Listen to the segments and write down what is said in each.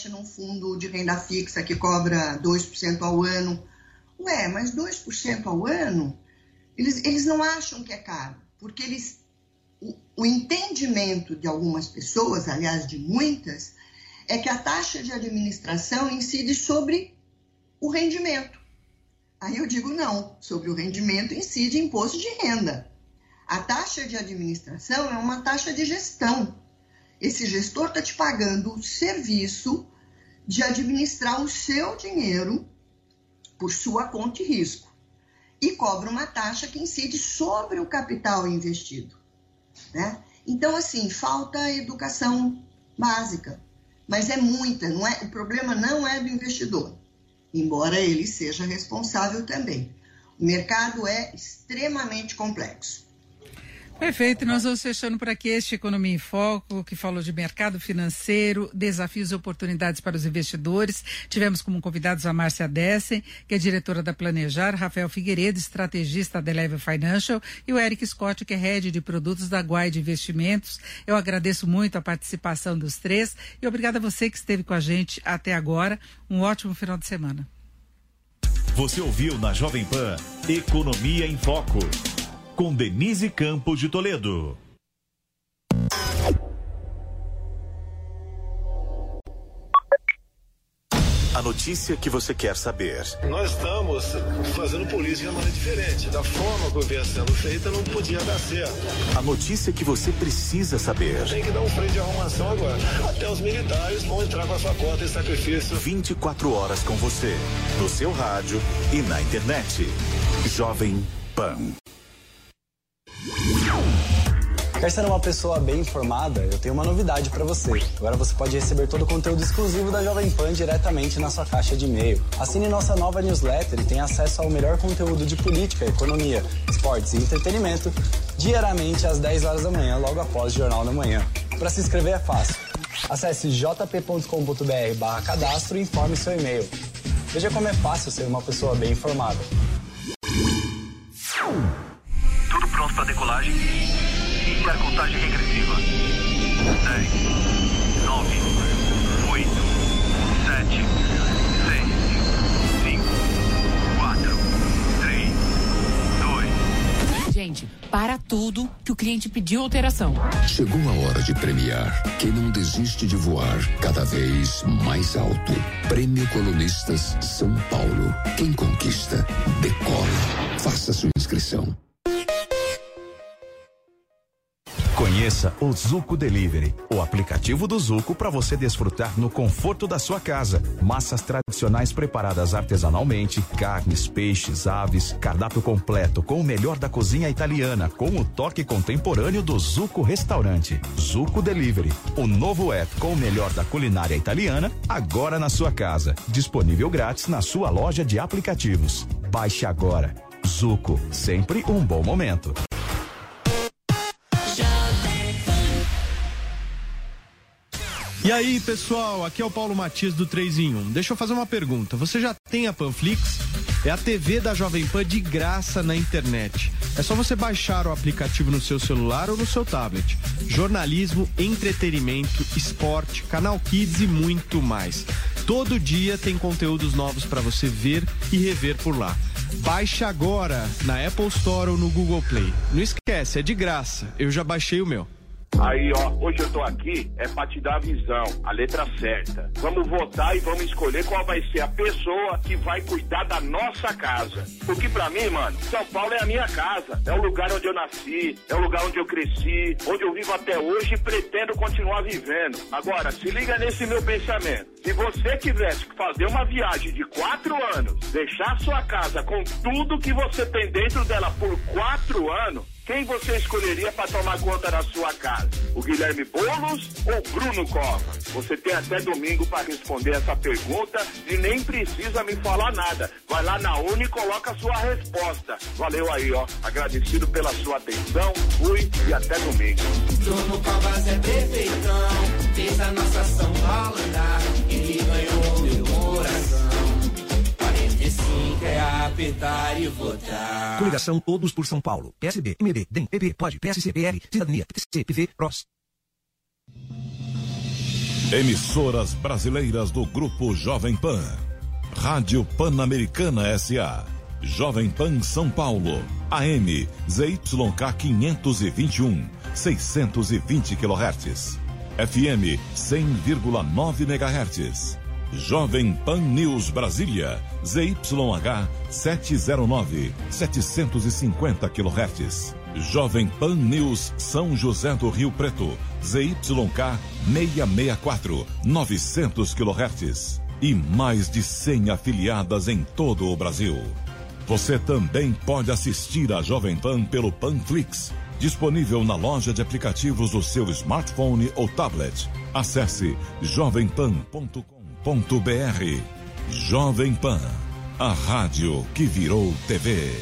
investe num fundo de renda fixa que cobra 2% ao ano. Ué, mas 2% ao ano, eles não acham que é caro, porque o entendimento de algumas pessoas, aliás, de muitas, é que a taxa de administração incide sobre o rendimento. Aí eu digo não, sobre o rendimento incide imposto de renda. A taxa de administração é uma taxa de gestão. Esse gestor está te pagando o serviço de administrar o seu dinheiro por sua conta e risco. E cobra uma taxa que incide sobre o capital investido, né? Então, assim, falta educação básica, mas é muita, não é? O problema não é do investidor, embora ele seja responsável também. O mercado é extremamente complexo. Perfeito, nós vamos fechando por aqui este Economia em Foco, que falou de mercado financeiro, desafios e oportunidades para os investidores. Tivemos como convidados a Márcia Dessen, que é diretora da Planejar, Rafael Figueiredo, estrategista da Eleve Financial, e o Eric Scott, que é head de produtos da Guide Investimentos. Eu agradeço muito a participação dos três e obrigada a você que esteve com a gente até agora. Um ótimo final de semana. Você ouviu na Jovem Pan Economia em Foco, com Denise Campos de Toledo. A notícia que você quer saber. Nós estamos fazendo política de maneira diferente. Da forma que vinha sendo feita, não podia dar certo. A notícia que você precisa saber. Tem que dar um freio de arrumação agora. Até os militares vão entrar com a sua cota de sacrifício. 24 horas com você, no seu rádio e na internet. Jovem Pan. Quer ser uma pessoa bem informada? Eu tenho uma novidade para você. Agora você pode receber todo o conteúdo exclusivo da Jovem Pan diretamente na sua caixa de e-mail. Assine nossa nova newsletter e tenha acesso ao melhor conteúdo de política, economia, esportes e entretenimento diariamente às 10 horas da manhã, logo após o Jornal da Manhã. Para se inscrever é fácil. Acesse jp.com.br/cadastro e informe seu e-mail. Veja como é fácil ser uma pessoa bem informada. Tudo pronto para decolagem? Iniciar contagem regressiva. 10, 9, 8, 7, 6, 5, 4, 3, 2. Gente, para tudo que o cliente pediu alteração. Chegou a hora de premiar quem não desiste de voar cada vez mais alto. Prêmio Colunistas São Paulo. Quem conquista, decola. Faça sua inscrição. Conheça o Zuco Delivery, o aplicativo do Zuco para você desfrutar no conforto da sua casa. Massas tradicionais preparadas artesanalmente, carnes, peixes, aves, cardápio completo com o melhor da cozinha italiana, com o toque contemporâneo do Zuco Restaurante. Zuco Delivery, o novo app com o melhor da culinária italiana, agora na sua casa. Disponível grátis na sua loja de aplicativos. Baixe agora. Zuco, sempre um bom momento. E aí, pessoal, aqui é o Paulo Matias do 3 em 1. Deixa eu fazer uma pergunta. Você já tem a Panflix? É a TV da Jovem Pan de graça na internet. É só você baixar o aplicativo no seu celular ou no seu tablet. Jornalismo, entretenimento, esporte, canal Kids e muito mais. Todo dia tem conteúdos novos para você ver e rever por lá. Baixe agora na Apple Store ou no Google Play. Não esquece, é de graça. Eu já baixei o meu. Aí, ó, hoje eu tô aqui pra te dar a visão, a letra certa. Vamos votar e vamos escolher qual vai ser a pessoa que vai cuidar da nossa casa. Porque pra mim, mano, São Paulo é a minha casa. É o lugar onde eu nasci, é o lugar onde eu cresci, onde eu vivo até hoje e pretendo continuar vivendo. Agora, se liga nesse meu pensamento. Se você tivesse que fazer uma viagem de 4 anos, deixar sua casa com tudo que você tem dentro dela por 4 anos, quem você escolheria para tomar conta da sua casa? O Guilherme Boulos ou o Bruno Cova? Você tem até domingo para responder essa pergunta e nem precisa me falar nada. Vai lá na Uni e coloca a sua resposta. Valeu aí, ó. Agradecido pela sua atenção. Fui e até domingo. Bruno Covas é perfeitão, fez a nossa ação balandar. Ele ganhou meu coração. 45 é apertar e votar. Coligação Todos por São Paulo. PSB, MB, DEM, PP, POD, PSC, PL, Cidadania, PTC, PV, PROS. Emissoras brasileiras do Grupo Jovem Pan. Rádio Pan-Americana S.A. Jovem Pan São Paulo. AM ZYK 521, 620 kHz. FM 100,9 MHz. Jovem Pan News Brasília. ZYH 709, 750 kHz. Jovem Pan News São José do Rio Preto. ZYK 664, 900 kHz. E mais de 100 afiliadas em todo o Brasil. Você também pode assistir a Jovem Pan pelo Panflix, disponível na loja de aplicativos do seu smartphone ou tablet. Acesse jovempan.com.br. Jovem Pan, a rádio que virou TV.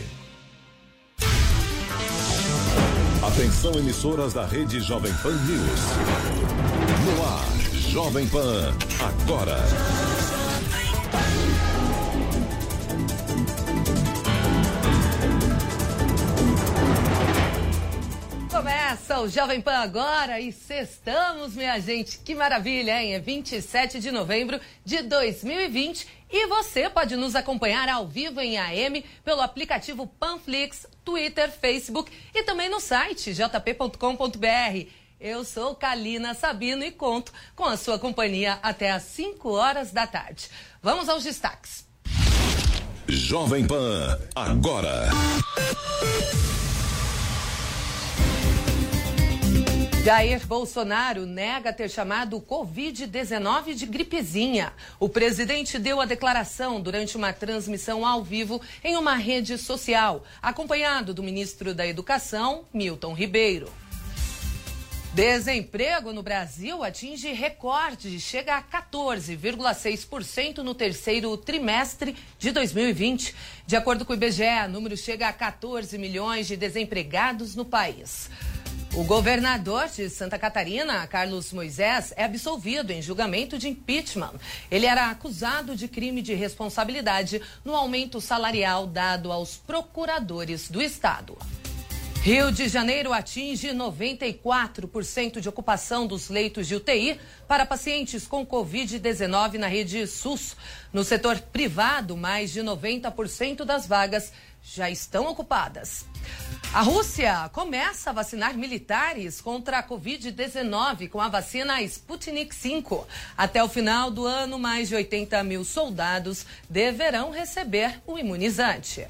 Atenção, emissoras da rede Jovem Pan News. No ar, Jovem Pan, agora. Começa o Jovem Pan agora e sextamos, minha gente. Que maravilha, hein? É 27 de novembro de 2020 e você pode nos acompanhar ao vivo em AM pelo aplicativo Panflix, Twitter, Facebook e também no site jp.com.br. Eu sou Kalina Sabino e conto com a sua companhia até às 5 horas da tarde. Vamos aos destaques. Jovem Pan, agora. Jair Bolsonaro nega ter chamado o Covid-19 de gripezinha. O presidente deu a declaração durante uma transmissão ao vivo em uma rede social, acompanhado do ministro da Educação, Milton Ribeiro. Desemprego no Brasil atinge recorde, chega a 14,6% no terceiro trimestre de 2020. De acordo com o IBGE, o número chega a 14 milhões de desempregados no país. O governador de Santa Catarina, Carlos Moisés, é absolvido em julgamento de impeachment. Ele era acusado de crime de responsabilidade no aumento salarial dado aos procuradores do estado. Rio de Janeiro atinge 94% de ocupação dos leitos de UTI para pacientes com Covid-19 na rede SUS. No setor privado, mais de 90% das vagas já estão ocupadas. A Rússia começa a vacinar militares contra a Covid-19 com a vacina Sputnik V. Até o final do ano, mais de 80 mil soldados deverão receber o imunizante.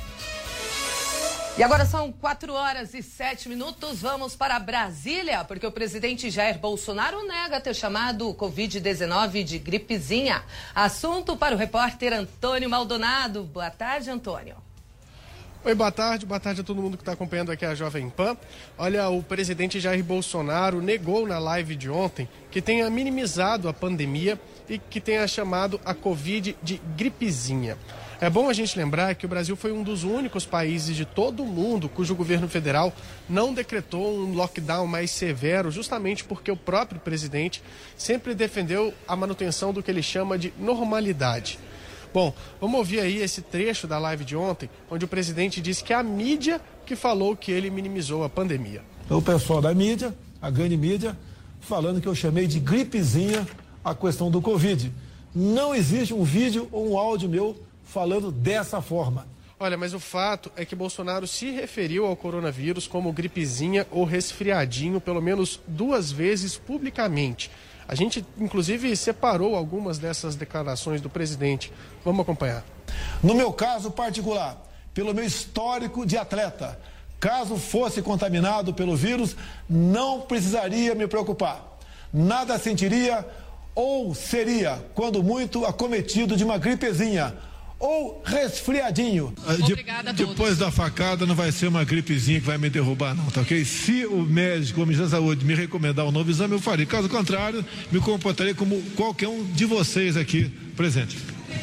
E agora são 4 horas e 7 minutos. Vamos para Brasília, porque o presidente Jair Bolsonaro nega ter chamado o Covid-19 de gripezinha. Assunto para o repórter Antônio Maldonado. Boa tarde, Antônio. Oi, boa tarde a todo mundo que está acompanhando aqui a Jovem Pan. Olha, o presidente Jair Bolsonaro negou na live de ontem que tenha minimizado a pandemia e que tenha chamado a Covid de gripezinha. É bom a gente lembrar que o Brasil foi um dos únicos países de todo o mundo cujo governo federal não decretou um lockdown mais severo, justamente porque o próprio presidente sempre defendeu a manutenção do que ele chama de normalidade. Bom, vamos ouvir aí esse trecho da live de ontem, onde o presidente disse que é a mídia que falou que ele minimizou a pandemia. O pessoal da mídia, a grande mídia, falando que eu chamei de gripezinha a questão do Covid. Não existe um vídeo ou um áudio meu falando dessa forma. Olha, mas o fato é que Bolsonaro se referiu ao coronavírus como gripezinha ou resfriadinho pelo menos 2 vezes publicamente. A gente, inclusive, separou algumas dessas declarações do presidente. Vamos acompanhar. No meu caso particular, pelo meu histórico de atleta, caso fosse contaminado pelo vírus, não precisaria me preocupar. Nada sentiria ou seria, quando muito, acometido de uma gripezinha ou resfriadinho. Obrigada a todos. Depois da facada não vai ser uma gripezinha que vai me derrubar não, tá ok? Se o médico, o Ministério da Saúde me recomendar um novo exame, eu farei. Caso contrário, me comportarei como qualquer um de vocês aqui presente.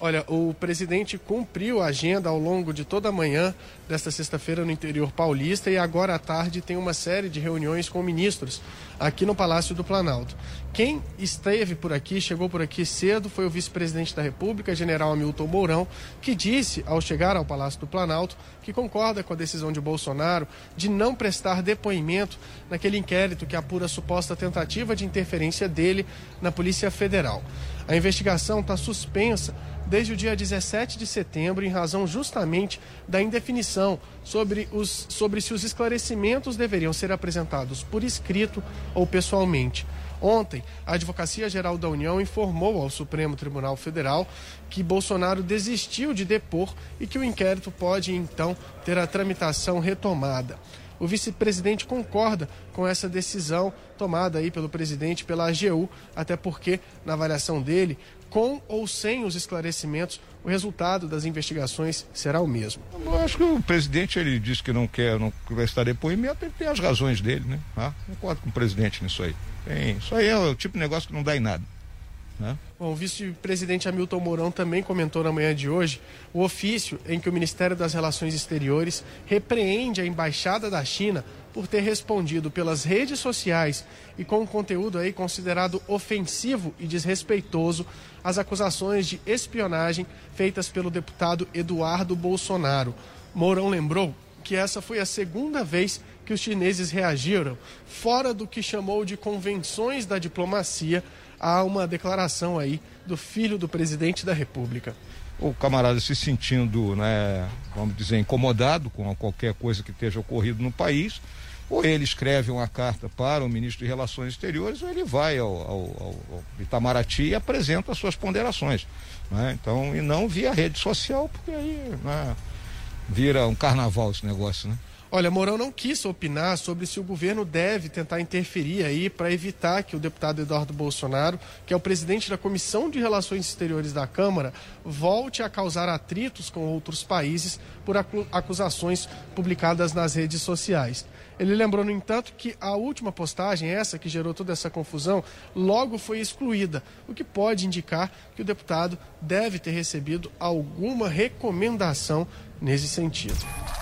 Olha, o presidente cumpriu a agenda ao longo de toda a manhã desta sexta-feira no interior paulista e agora à tarde tem uma série de reuniões com ministros aqui no Palácio do Planalto. Quem esteve por aqui, chegou por aqui cedo, foi o vice-presidente da República, general Hamilton Mourão, que disse, ao chegar ao Palácio do Planalto, que concorda com a decisão de Bolsonaro de não prestar depoimento naquele inquérito que apura a suposta tentativa de interferência dele na Polícia Federal. A investigação está suspensa desde o dia 17 de setembro, em razão justamente da indefinição sobre se os esclarecimentos deveriam ser apresentados por escrito ou pessoalmente. Ontem, a Advocacia Geral da União informou ao Supremo Tribunal Federal que Bolsonaro desistiu de depor e que o inquérito pode, então, ter a tramitação retomada. O vice-presidente concorda com essa decisão tomada aí pelo presidente, pela AGU, até porque, na avaliação dele, com ou sem os esclarecimentos, o resultado das investigações será o mesmo. Eu acho que o presidente, ele disse que não vai estar depoimento, ele tem as razões dele, né? Concordo com o presidente nisso aí. Isso aí é o tipo de negócio que não dá em nada. Né? Bom, o vice-presidente Hamilton Mourão também comentou na manhã de hoje o ofício em que o Ministério das Relações Exteriores repreende a Embaixada da China por ter respondido pelas redes sociais e com um conteúdo aí considerado ofensivo e desrespeitoso às acusações de espionagem feitas pelo deputado Eduardo Bolsonaro. Mourão lembrou que essa foi a segunda vez que os chineses reagiram, fora do que chamou de convenções da diplomacia, a uma declaração aí do filho do presidente da República. O camarada se sentindo, né, vamos dizer, incomodado com qualquer coisa que esteja ocorrido no país, ou ele escreve uma carta para o ministro de Relações Exteriores, ou ele vai ao Itamaraty e apresenta as suas ponderações. Né? Então, e não via rede social, porque aí, né, vira um carnaval esse negócio, né? Olha, Mourão não quis opinar sobre se o governo deve tentar interferir aí para evitar que o deputado Eduardo Bolsonaro, que é o presidente da Comissão de Relações Exteriores da Câmara, volte a causar atritos com outros países por acusações publicadas nas redes sociais. Ele lembrou, no entanto, que a última postagem, essa que gerou toda essa confusão, logo foi excluída, o que pode indicar que o deputado deve ter recebido alguma recomendação nesse sentido.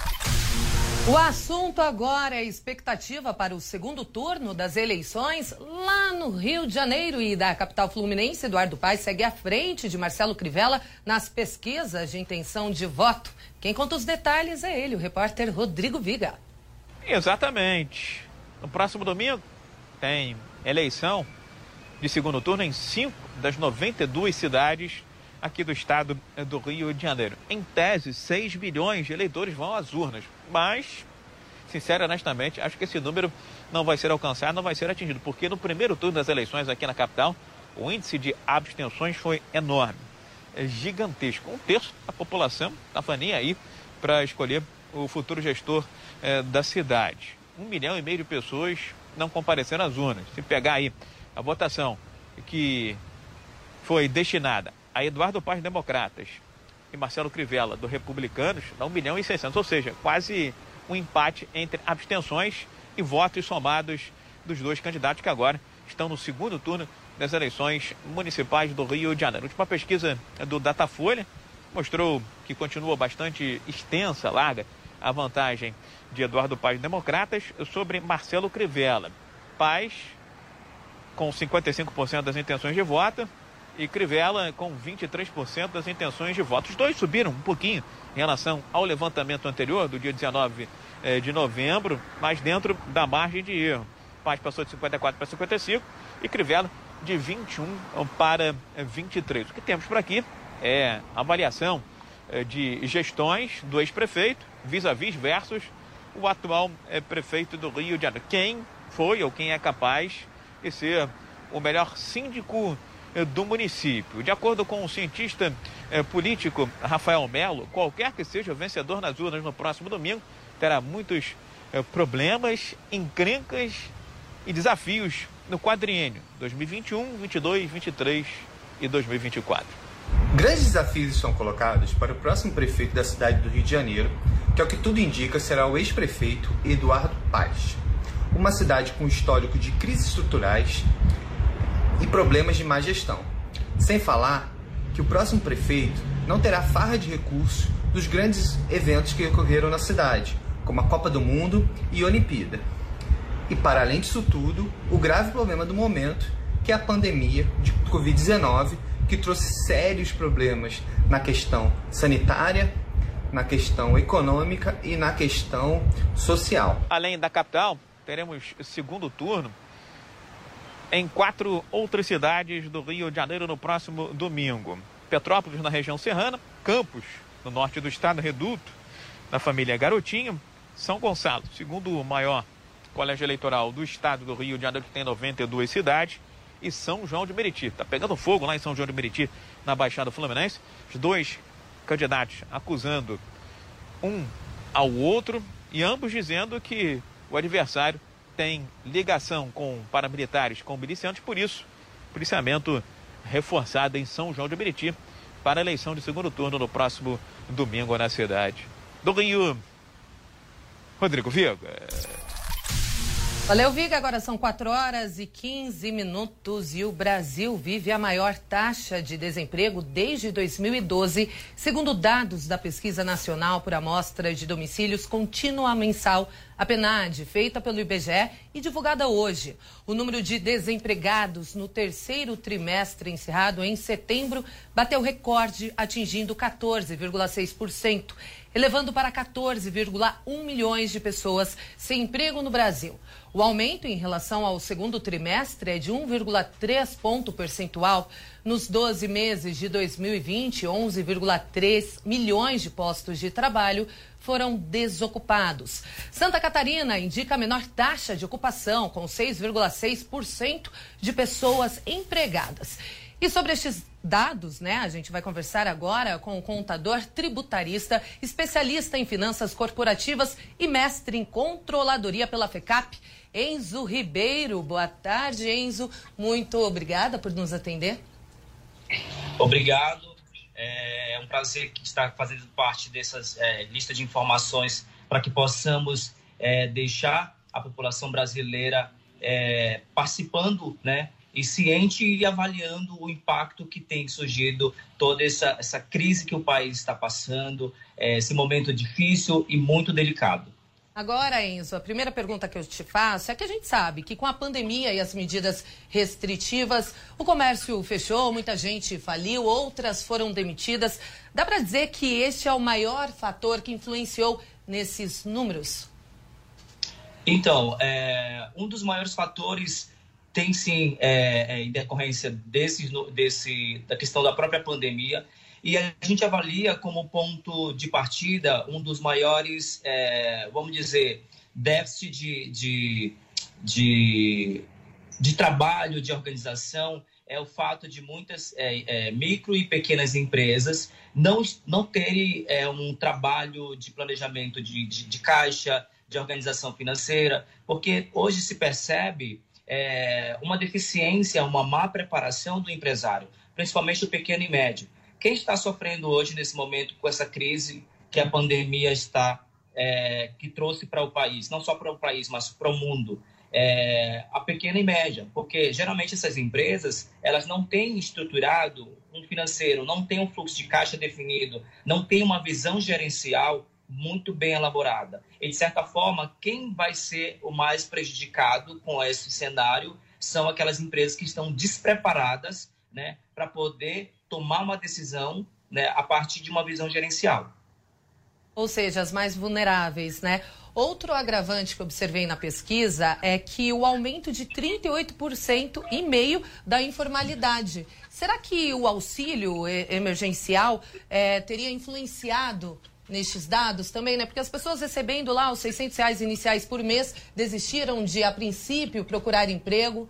O assunto agora é a expectativa para o segundo turno das eleições lá no Rio de Janeiro e da capital fluminense. Eduardo Paes segue à frente de Marcelo Crivella nas pesquisas de intenção de voto. Quem conta os detalhes é ele, o repórter Rodrigo Viga. Exatamente. No próximo domingo tem eleição de segundo turno em 5 das 92 cidades aqui do estado do Rio de Janeiro. Em tese, 6 milhões de eleitores vão às urnas, mas, sincero e honestamente, acho que esse número não vai ser alcançado, não vai ser atingido, porque no primeiro turno das eleições aqui na capital, o índice de abstenções foi enorme, gigantesco. 1/3 da população estava nem aí para escolher o futuro gestor da cidade. 1,5 milhão de pessoas não compareceram às urnas. Se pegar aí a votação que foi destinada a Eduardo Paes, Democratas, e Marcelo Crivella, do Republicanos, dá 1.600.000, ou seja, quase um empate entre abstenções e votos somados dos dois candidatos que agora estão no segundo turno das eleições municipais do Rio de Janeiro. A última pesquisa do Datafolha mostrou que continua bastante extensa, larga, a vantagem de Eduardo Paes, Democratas, sobre Marcelo Crivella. Paes com 55% das intenções de voto e Crivella com 23% das intenções de voto. Os dois subiram um pouquinho em relação ao levantamento anterior, do dia 19 de novembro, mas dentro da margem de erro. Paes passou de 54 para 55 e Crivella de 21 para 23. O que temos por aqui é avaliação de gestões do ex-prefeito vis-a-vis versus o atual prefeito do Rio de Janeiro. Quem foi ou quem é capaz de ser o melhor síndico do município. De acordo com o cientista político Rafael Melo, qualquer que seja o vencedor nas urnas no próximo domingo terá muitos problemas, encrencas e desafios no quadriênio 2021, 22, 23 e 2024. Grandes desafios são colocados para o próximo prefeito da cidade do Rio de Janeiro, que, ao que tudo indica, será o ex-prefeito Eduardo Paes. Uma cidade com histórico de crises estruturais e problemas de má gestão. Sem falar que que o próximo prefeito não terá farra de recursos dos grandes eventos que ocorreram na cidade, como a Copa do Mundo e a Olimpíada. E, para além disso tudo, o grave problema do momento, que é a pandemia de Covid-19, que trouxe sérios problemas na questão sanitária, na questão econômica e na questão social. Além da capital, teremos segundo turno em 4 outras cidades do Rio de Janeiro no próximo domingo. Petrópolis, na região serrana, Campos, no norte do estado, Reduto, na família Garotinho, São Gonçalo, segundo o maior colégio eleitoral do estado do Rio de Janeiro, que tem 92 cidades, e São João de Meriti. Está pegando fogo lá em São João de Meriti, na Baixada Fluminense. Os 2 candidatos acusando um ao outro e ambos dizendo que o adversário tem ligação com paramilitares, com miliciantes, por isso, policiamento reforçado em São João de Meriti para a eleição de segundo turno no próximo domingo na cidade do Rio. Rodrigo Viga. Valeu, Viga. Agora são 4h15 e o Brasil vive a maior taxa de desemprego desde 2012, segundo dados da Pesquisa Nacional por Amostra de Domicílios Contínua Mensal, a PNAD, feita pelo IBGE e divulgada hoje. O número de desempregados no terceiro trimestre encerrado em setembro bateu recorde, atingindo 14,6%, elevando para 14,1 milhões de pessoas sem emprego no Brasil. O aumento em relação ao segundo trimestre é de 1,3 ponto percentual. Nos 12 meses de 2020, 11,3 milhões de postos de trabalho foram desocupados. Santa Catarina indica a menor taxa de ocupação, com 6,6% de pessoas empregadas. E sobre estes dados, a gente vai conversar agora com o contador tributarista, especialista em finanças corporativas e mestre em controladoria pela FECAP, Enzo Ribeiro. Boa tarde, Enzo. Muito obrigada por nos atender. Obrigado. É um prazer estar fazendo parte dessas listas de informações para que possamos deixar a população brasileira participando, e ciente e avaliando o impacto que tem surgido toda essa crise que o país está passando, esse momento difícil e muito delicado. Agora, Enzo, a primeira pergunta que eu te faço é que a gente sabe que com a pandemia e as medidas restritivas, o comércio fechou, muita gente faliu, outras foram demitidas. Dá para dizer que este é o maior fator que influenciou nesses números? Então, um dos maiores fatores tem sim, em decorrência da questão da própria pandemia, e a gente avalia como ponto de partida um dos maiores, vamos dizer, déficit de trabalho, de organização, é o fato de muitas micro e pequenas empresas não terem um trabalho de planejamento de caixa, de organização financeira, porque hoje se percebe uma deficiência, uma má preparação do empresário, principalmente do pequeno e médio. Quem está sofrendo hoje, nesse momento, com essa crise que a pandemia que trouxe para o país, não só para o país, mas para o mundo, a pequena e média, porque geralmente essas empresas, elas não têm estruturado um financeiro, não têm um fluxo de caixa definido, não têm uma visão gerencial muito bem elaborada. E, de certa forma, quem vai ser o mais prejudicado com esse cenário são aquelas empresas que estão despreparadas, para poder tomar uma decisão, a partir de uma visão gerencial. Ou seja, as mais vulneráveis, Outro agravante que observei na pesquisa é que o aumento de 38,5% da informalidade. Será que o auxílio emergencial teria influenciado nestes dados também, Porque as pessoas recebendo lá os R$600 iniciais por mês desistiram de, a princípio, procurar emprego?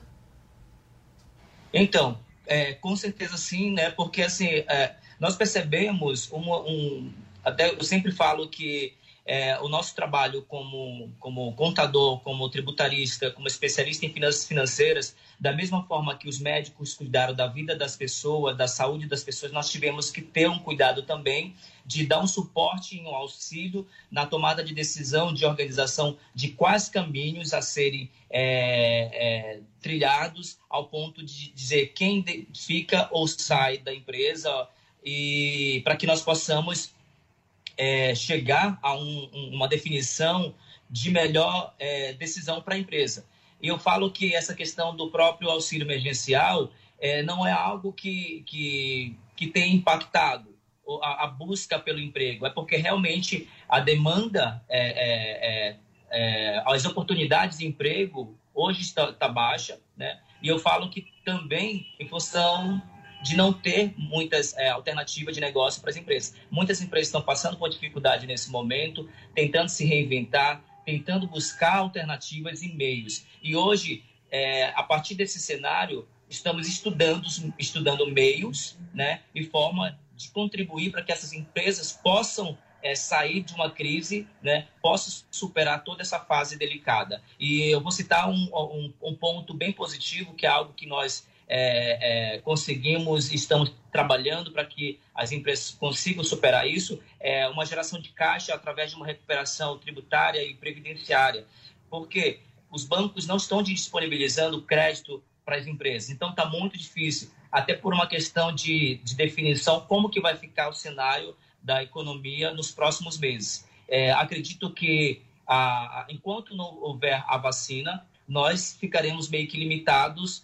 Então, com certeza sim, Porque, assim, nós percebemos até eu sempre falo que o nosso trabalho como contador, como tributarista, como especialista em finanças financeiras, da mesma forma que os médicos cuidaram da vida das pessoas, da saúde das pessoas, nós tivemos que ter um cuidado também de dar um suporte e um auxílio na tomada de decisão, de organização de quais caminhos a serem trilhados, ao ponto de dizer quem fica ou sai da empresa, e para que nós possamos chegar a uma definição de melhor decisão para a empresa. E eu falo que essa questão do próprio auxílio emergencial não é algo que tem impactado a busca pelo emprego, é porque realmente a demanda, as oportunidades de emprego hoje está baixa, né? E eu falo que também em função de não ter muitas alternativas de negócio para as empresas. Muitas empresas estão passando por dificuldade nesse momento, tentando se reinventar, tentando buscar alternativas e meios. E hoje, a partir desse cenário, estamos estudando meios, né, e forma de contribuir para que essas empresas possam sair de uma crise, né, possam superar toda essa fase delicada. E eu vou citar um ponto bem positivo, que é algo que nós conseguimos, estamos trabalhando para que as empresas consigam superar isso, uma geração de caixa através de uma recuperação tributária e previdenciária, porque os bancos não estão disponibilizando crédito para as empresas, então está muito difícil, até por uma questão de definição, como que vai ficar o cenário da economia nos próximos meses. Acredito que, enquanto não houver a vacina, nós ficaremos meio que limitados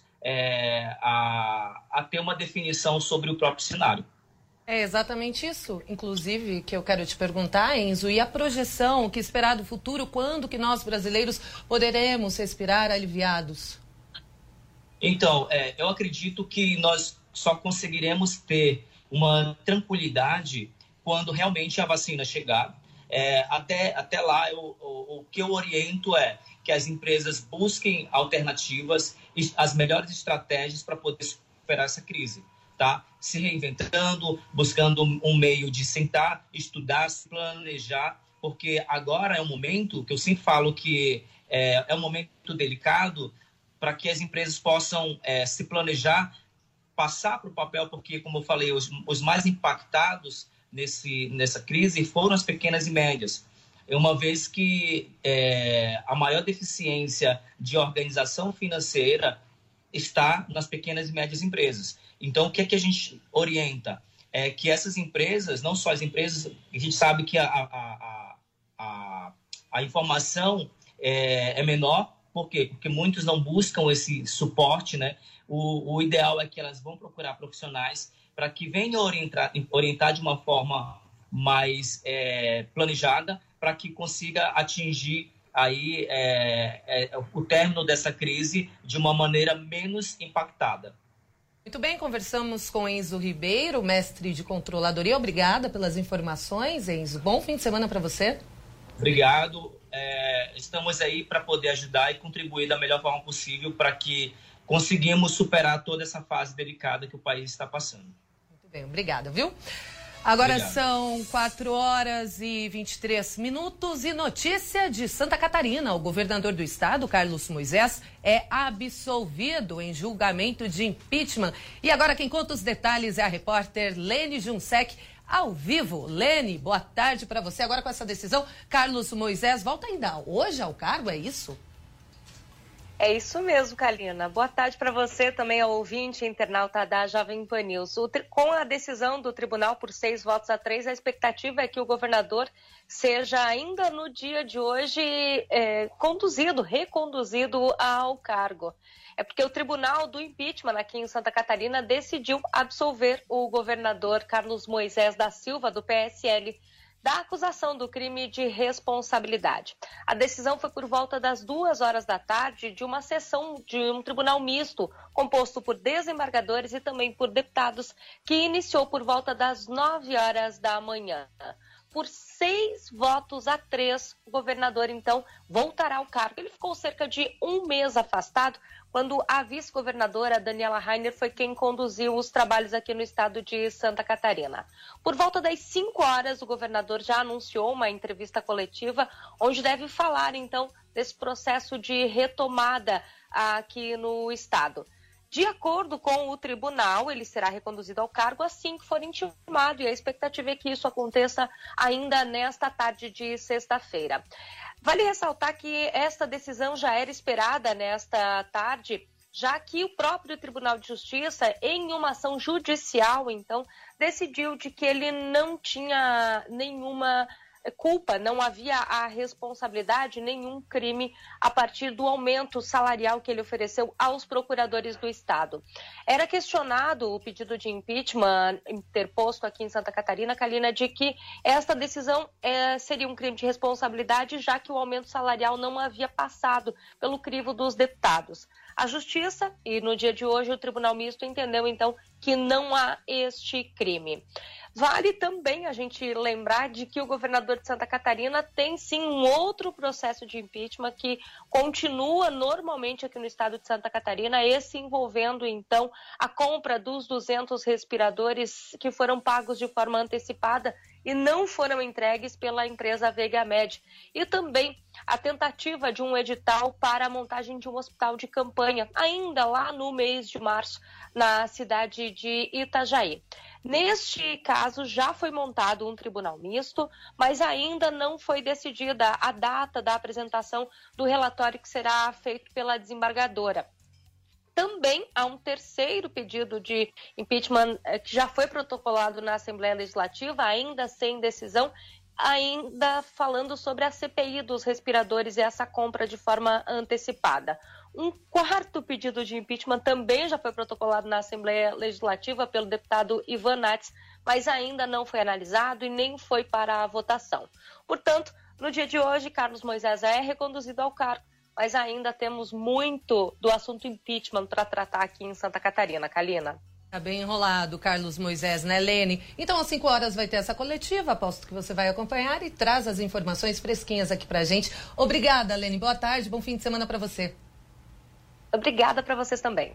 a ter uma definição sobre o próprio cenário. É exatamente isso, inclusive, que eu quero te perguntar, Enzo, e a projeção, o que esperar do futuro, quando que nós brasileiros poderemos respirar aliviados? Então, eu acredito que nós só conseguiremos ter uma tranquilidade quando realmente a vacina chegar. Até lá, o que eu oriento é que as empresas busquem alternativas e as melhores estratégias para poder superar essa crise, tá? Se reinventando, buscando um meio de sentar, estudar, se planejar, porque agora é um momento que eu sempre falo que é um momento delicado para que as empresas possam se planejar, passar para o papel, porque, como eu falei, os mais impactados nessa crise foram as pequenas e médias. Uma vez que a maior deficiência de organização financeira está nas pequenas e médias empresas. Então, o que é que a gente orienta? É que essas empresas, não só as empresas, a gente sabe que a informação é menor. Por quê? Porque muitos não buscam esse suporte, né? O ideal é que elas vão procurar profissionais para que venham orientar de uma forma mais planejada, para que consiga atingir aí o término dessa crise de uma maneira menos impactada. Muito bem, conversamos com Enzo Ribeiro, mestre de controladoria. Obrigada pelas informações, Enzo. Bom fim de semana para você. Obrigado. Estamos aí para poder ajudar e contribuir da melhor forma possível para que conseguimos superar toda essa fase delicada que o país está passando. Muito bem, obrigada, viu? Agora Obrigado. São 4h23 e notícia de Santa Catarina. O governador do estado, Carlos Moisés, é absolvido em julgamento de impeachment. E agora quem conta os detalhes é a repórter Lene Junsec, ao vivo. Lene, boa tarde para você. Agora com essa decisão, Carlos Moisés volta ainda hoje ao cargo, é isso? É isso mesmo, Kalina. Boa tarde para você, também ao ouvinte internauta da Jovem Pan News. Com a decisão do tribunal por 6-3, a expectativa é que o governador seja ainda no dia de hoje reconduzido ao cargo. É porque o tribunal do impeachment aqui em Santa Catarina decidiu absolver o governador Carlos Moisés da Silva, do PSL, da acusação do crime de responsabilidade. A decisão foi por volta das 2h da tarde de uma sessão de um tribunal misto, composto por desembargadores e também por deputados, que iniciou por volta das 9h da manhã. Por 6-3, o governador, então, voltará ao cargo. Ele ficou cerca de um mês afastado, quando a vice-governadora Daniela Rainer foi quem conduziu os trabalhos aqui no estado de Santa Catarina. Por volta das 5h, o governador já anunciou uma entrevista coletiva, onde deve falar, então, desse processo de retomada aqui no estado. De acordo com o tribunal, ele será reconduzido ao cargo assim que for intimado, e a expectativa é que isso aconteça ainda nesta tarde de sexta-feira. Vale ressaltar que esta decisão já era esperada nesta tarde, já que o próprio Tribunal de Justiça, em uma ação judicial, então, decidiu de que ele não tinha nenhuma culpa, não havia a responsabilidade, nenhum crime a partir do aumento salarial que ele ofereceu aos procuradores do Estado. Era questionado o pedido de impeachment interposto aqui em Santa Catarina, Kalina, de que esta decisão seria um crime de responsabilidade, já que o aumento salarial não havia passado pelo crivo dos deputados. A Justiça, e no dia de hoje o Tribunal Misto entendeu, então, que não há este crime. Vale também a gente lembrar de que o governador de Santa Catarina tem, sim, um outro processo de impeachment que continua normalmente aqui no estado de Santa Catarina, esse envolvendo, então, a compra dos 200 respiradores que foram pagos de forma antecipada e não foram entregues pela empresa VegaMed. E também a tentativa de um edital para a montagem de um hospital de campanha, ainda lá no mês de março, na cidade de Itajaí. Neste caso, já foi montado um tribunal misto, mas ainda não foi decidida a data da apresentação do relatório que será feito pela desembargadora. Também há um terceiro pedido de impeachment que já foi protocolado na Assembleia Legislativa, ainda sem decisão, ainda falando sobre a CPI dos respiradores e essa compra de forma antecipada. Um quarto pedido de impeachment também já foi protocolado na Assembleia Legislativa pelo deputado Ivan Nats, mas ainda não foi analisado e nem foi para a votação. Portanto, no dia de hoje, Carlos Moisés é reconduzido ao cargo, mas ainda temos muito do assunto impeachment para tratar aqui em Santa Catarina. Kalina. Tá bem enrolado, Carlos Moisés, né, Lene? Então, às 5 horas vai ter essa coletiva, aposto que você vai acompanhar e traz as informações fresquinhas aqui pra gente. Obrigada, Lene. Boa tarde, bom fim de semana para você. Obrigada para vocês também.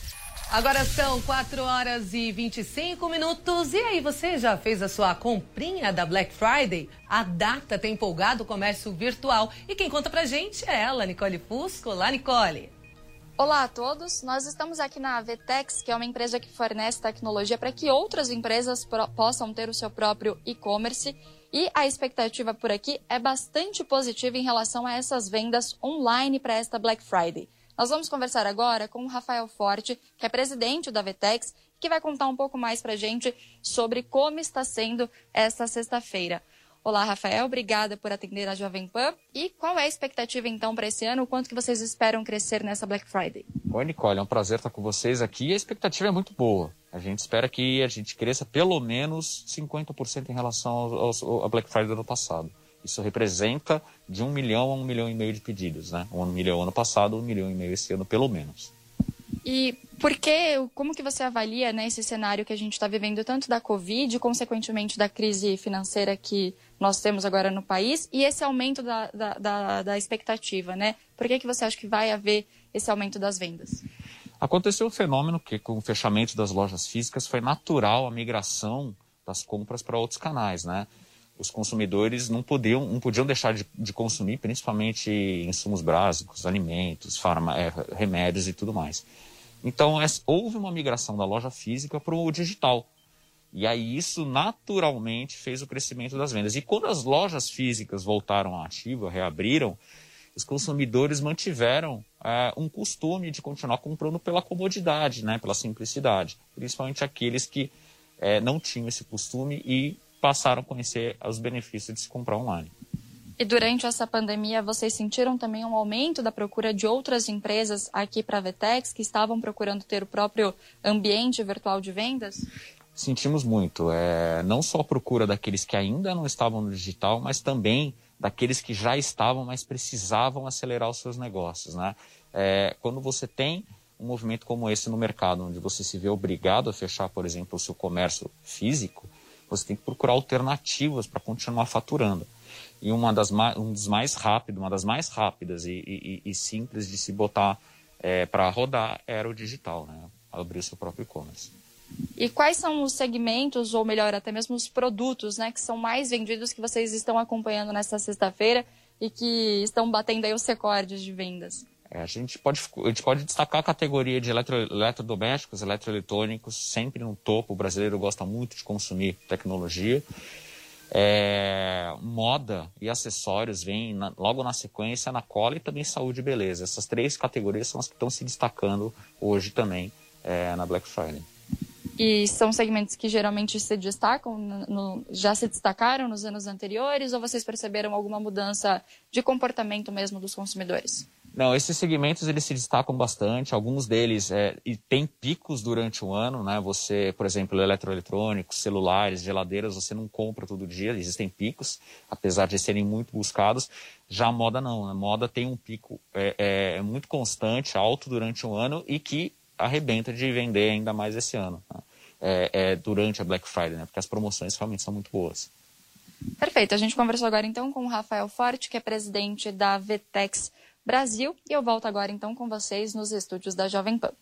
Agora são 4 horas e 25 minutos. E aí, você já fez a sua comprinha da Black Friday? A data tem empolgado o comércio virtual. E quem conta pra gente é ela, Nicole Fusco. Olá, Nicole. Olá a todos, nós estamos aqui na Vetex, que é uma empresa que fornece tecnologia para que outras empresas possam ter o seu próprio e-commerce, e a expectativa por aqui é bastante positiva em relação a essas vendas online para esta Black Friday. Nós vamos conversar agora com o Rafael Forte, que é presidente da Vetex, que vai contar um pouco mais para a gente sobre como está sendo esta sexta-feira. Olá, Rafael, obrigada por atender a Jovem Pan. E qual é a expectativa, então, para esse ano? O quanto que vocês esperam crescer nessa Black Friday? Oi, Nicole, é um prazer estar com vocês aqui e a expectativa é muito boa. A gente espera que a gente cresça pelo menos 50% em relação ao Black Friday do ano passado. Isso representa de 1 milhão a 1,5 milhão de pedidos, né? 1 milhão ano passado, 1,5 milhão esse ano, pelo menos. E como que você avalia, né, esse cenário que a gente está vivendo, tanto da Covid, consequentemente da crise financeira que nós temos agora no país, e esse aumento da expectativa, né? Por que você acha que vai haver esse aumento das vendas? Aconteceu um fenômeno que, com o fechamento das lojas físicas, foi natural a migração das compras para outros canais, né? Os consumidores não podiam deixar de consumir, principalmente insumos básicos, alimentos, remédios e tudo mais. Então, houve uma migração da loja física para o digital. E aí isso naturalmente fez o crescimento das vendas. E quando as lojas físicas voltaram à ativa, reabriram, os consumidores mantiveram um costume de continuar comprando pela comodidade, né, pela simplicidade. Principalmente aqueles que não tinham esse costume e passaram a conhecer os benefícios de se comprar online. E durante essa pandemia, vocês sentiram também um aumento da procura de outras empresas aqui para a Vetex que estavam procurando ter o próprio ambiente virtual de vendas? Sentimos muito. Não só a procura daqueles que ainda não estavam no digital, mas também daqueles que já estavam, mas precisavam acelerar os seus negócios, né? Quando você tem um movimento como esse no mercado, onde você se vê obrigado a fechar, por exemplo, o seu comércio físico, você tem que procurar alternativas para continuar faturando. E uma das mais rápidas e simples de se botar para rodar era o digital, né? Abrir o seu próprio e-commerce. E quais são os segmentos, ou melhor, até mesmo os produtos, né, que são mais vendidos que vocês estão acompanhando nesta sexta-feira e que estão batendo aí os recordes de vendas? A gente pode destacar a categoria de eletrodomésticos, eletroeletrônicos, sempre no topo. O brasileiro gosta muito de consumir tecnologia. Moda e acessórios vêm logo na sequência, na cola, e também saúde e beleza. Essas 3 categorias são as que estão se destacando hoje também na Black Friday. E são segmentos que geralmente se destacam, já se destacaram nos anos anteriores, ou vocês perceberam alguma mudança de comportamento mesmo dos consumidores? Não, esses segmentos eles se destacam bastante, alguns deles têm picos durante o ano, né? Você, por exemplo, eletroeletrônicos, celulares, geladeiras, você não compra todo dia, existem picos, apesar de serem muito buscados. Já a moda não, a moda tem um pico muito constante, alto durante o ano e que arrebenta de vender ainda mais esse ano, né? Durante a Black Friday, né? Porque as promoções realmente são muito boas. Perfeito, a gente conversou agora então com o Rafael Forte, que é presidente da VTEX Brasil, e eu volto agora então com vocês nos estúdios da Jovem Pan.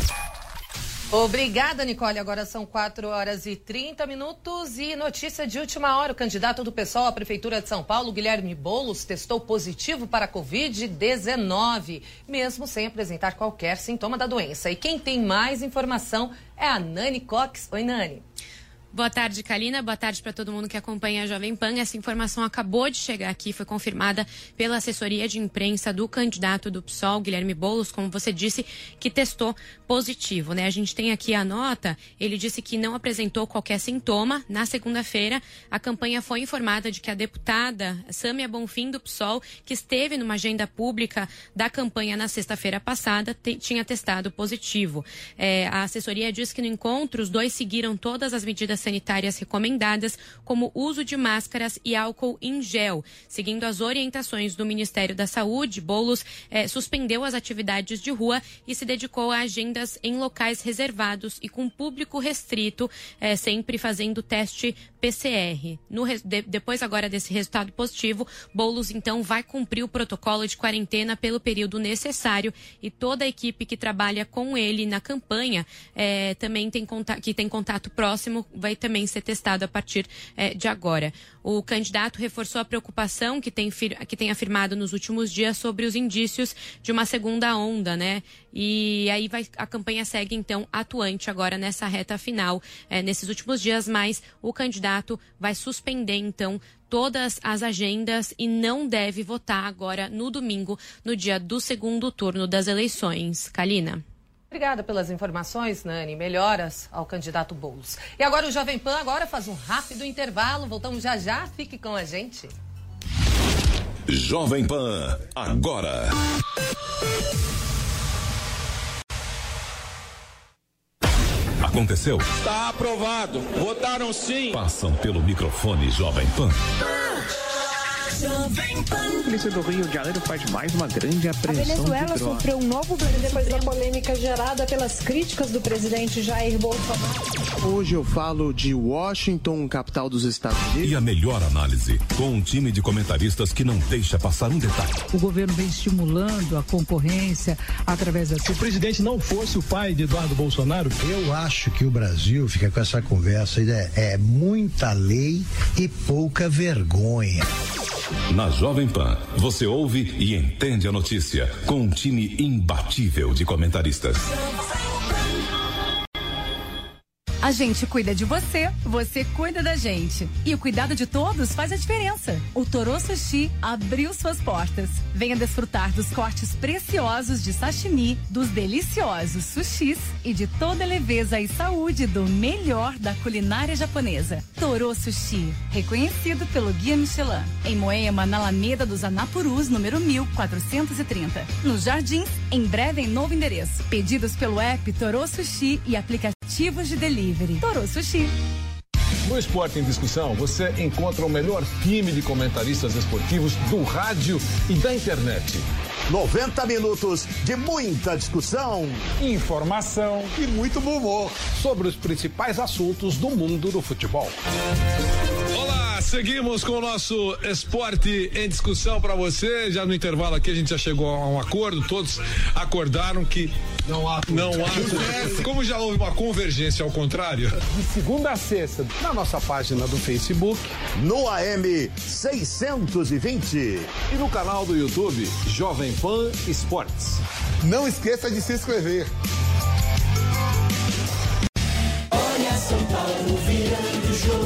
Obrigada, Nicole. Agora são 4h30 e notícia de última hora. O candidato do PSOL à Prefeitura de São Paulo, Guilherme Boulos, testou positivo para a Covid-19, mesmo sem apresentar qualquer sintoma da doença. E quem tem mais informação é a Nani Cox. Oi, Nani. Boa tarde, Kalina. Boa tarde para todo mundo que acompanha a Jovem Pan. Essa informação acabou de chegar aqui, foi confirmada pela assessoria de imprensa do candidato do PSOL, Guilherme Boulos, como você disse, que testou positivo, né? A gente tem aqui a nota, ele disse que não apresentou qualquer sintoma. Na segunda-feira, a campanha foi informada de que a deputada Sâmia Bonfim, do PSOL, que esteve numa agenda pública da campanha na sexta-feira passada, tinha testado positivo. A assessoria diz que no encontro, os dois seguiram todas as medidas sanitárias recomendadas, como uso de máscaras e álcool em gel. Seguindo as orientações do Ministério da Saúde, Boulos suspendeu as atividades de rua e se dedicou a agendas em locais reservados e com público restrito, sempre fazendo teste PCR. Depois agora desse resultado positivo, Boulos então vai cumprir o protocolo de quarentena pelo período necessário, e toda a equipe que trabalha com ele na campanha também tem contato próximo, vai também ser testado a partir de agora. O candidato reforçou a preocupação que tem afirmado nos últimos dias sobre os indícios de uma segunda onda, né? E aí a campanha segue então atuante agora nessa reta final, nesses últimos dias, mas o candidato vai suspender então todas as agendas e não deve votar agora no domingo, no dia do segundo turno das eleições. Kalina. Obrigada pelas informações, Nani. Melhoras ao candidato Boulos. E agora o Jovem Pan faz um rápido intervalo. Voltamos já já. Fique com a gente. Jovem Pan, agora. Aconteceu? Está aprovado. Votaram sim. Passam pelo microfone Jovem Pan. A polícia do Rio de Janeiro faz mais uma grande apreensão. A Venezuela sofreu um novo depois da polêmica gerada pelas críticas do presidente Jair Bolsonaro. Hoje eu falo de Washington, capital dos Estados Unidos. E a melhor análise, com um time de comentaristas que não deixa passar um detalhe. O governo vem estimulando a concorrência através da... Se o presidente não fosse o pai de Eduardo Bolsonaro... Eu acho que o Brasil fica com essa conversa, é muita lei e pouca vergonha. Na Jovem Pan, você ouve e entende a notícia com um time imbatível de comentaristas. A gente cuida de você, você cuida da gente. E o cuidado de todos faz a diferença. O Toro Sushi abriu suas portas. Venha desfrutar dos cortes preciosos de sashimi, dos deliciosos sushis e de toda a leveza e saúde do melhor da culinária japonesa. Toro Sushi, reconhecido pelo Guia Michelin. Em Moema, na Alameda dos Anapurus, número 1430. Nos Jardins, em breve em novo endereço. Pedidos pelo app Toro Sushi e aplicativos de delivery. Toro Sushi. No Esporte em Discussão, você encontra o melhor time de comentaristas esportivos do rádio e da internet. 90 minutos de muita discussão, informação e muito bom humor sobre os principais assuntos do mundo do futebol. Olá, seguimos com o nosso Esporte em Discussão para você. Já no intervalo aqui a gente já chegou a um acordo, todos acordaram que não há. Como já houve uma convergência ao contrário. De segunda a sexta, na nossa página do Facebook, no AM 620 e no canal do YouTube Jovem Pan Esportes. Não esqueça de se inscrever. Olha São Paulo virando o jogo.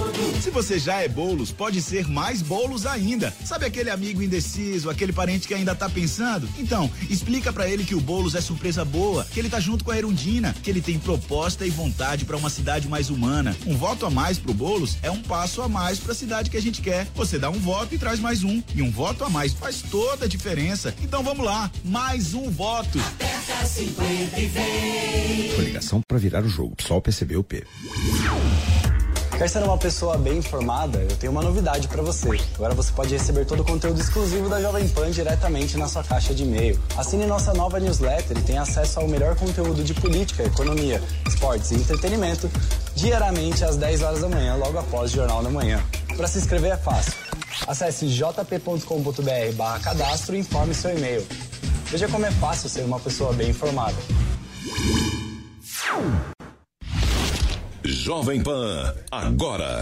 Se você já é bolos, pode ser mais bolos ainda. Sabe aquele amigo indeciso, aquele parente que ainda tá pensando? Então, explica pra ele que o Bolos é surpresa boa, que ele tá junto com a Erundina, que ele tem proposta e vontade pra uma cidade mais humana. Um voto a mais pro Bolos é um passo a mais pra cidade que a gente quer. Você dá um voto e traz mais um. E um voto a mais faz toda a diferença. Então vamos lá, mais um voto. Aperta 50 e vem. Coligação pra virar o jogo. PSOL, PCB, UP. Quer ser uma pessoa bem informada? Eu tenho uma novidade para você. Agora você pode receber todo o conteúdo exclusivo da Jovem Pan diretamente na sua caixa de e-mail. Assine nossa nova newsletter e tenha acesso ao melhor conteúdo de política, economia, esportes e entretenimento diariamente às 10 horas da manhã, logo após o Jornal da Manhã. Para se inscrever é fácil. Acesse jp.com.br/cadastro e informe seu e-mail. Veja como é fácil ser uma pessoa bem informada. Jovem Pan, agora.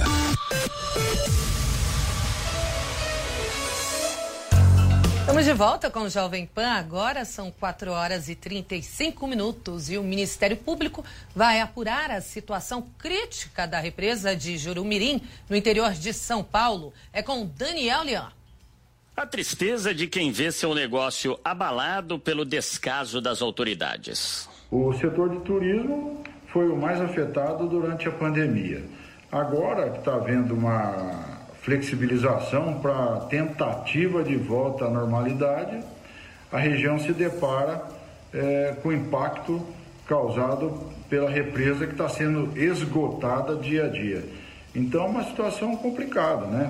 Estamos de volta com o Jovem Pan. Agora são 4 horas e 35 minutos e o Ministério Público vai apurar a situação crítica da represa de Jurumirim, no interior de São Paulo. É com Daniel Leão. A tristeza de quem vê seu negócio abalado pelo descaso das autoridades. O setor de turismo foi o mais afetado durante a pandemia. Agora que está havendo uma flexibilização para tentativa de volta à normalidade, a região se depara com o impacto causado pela represa que está sendo esgotada dia a dia. Então é uma situação complicada, né?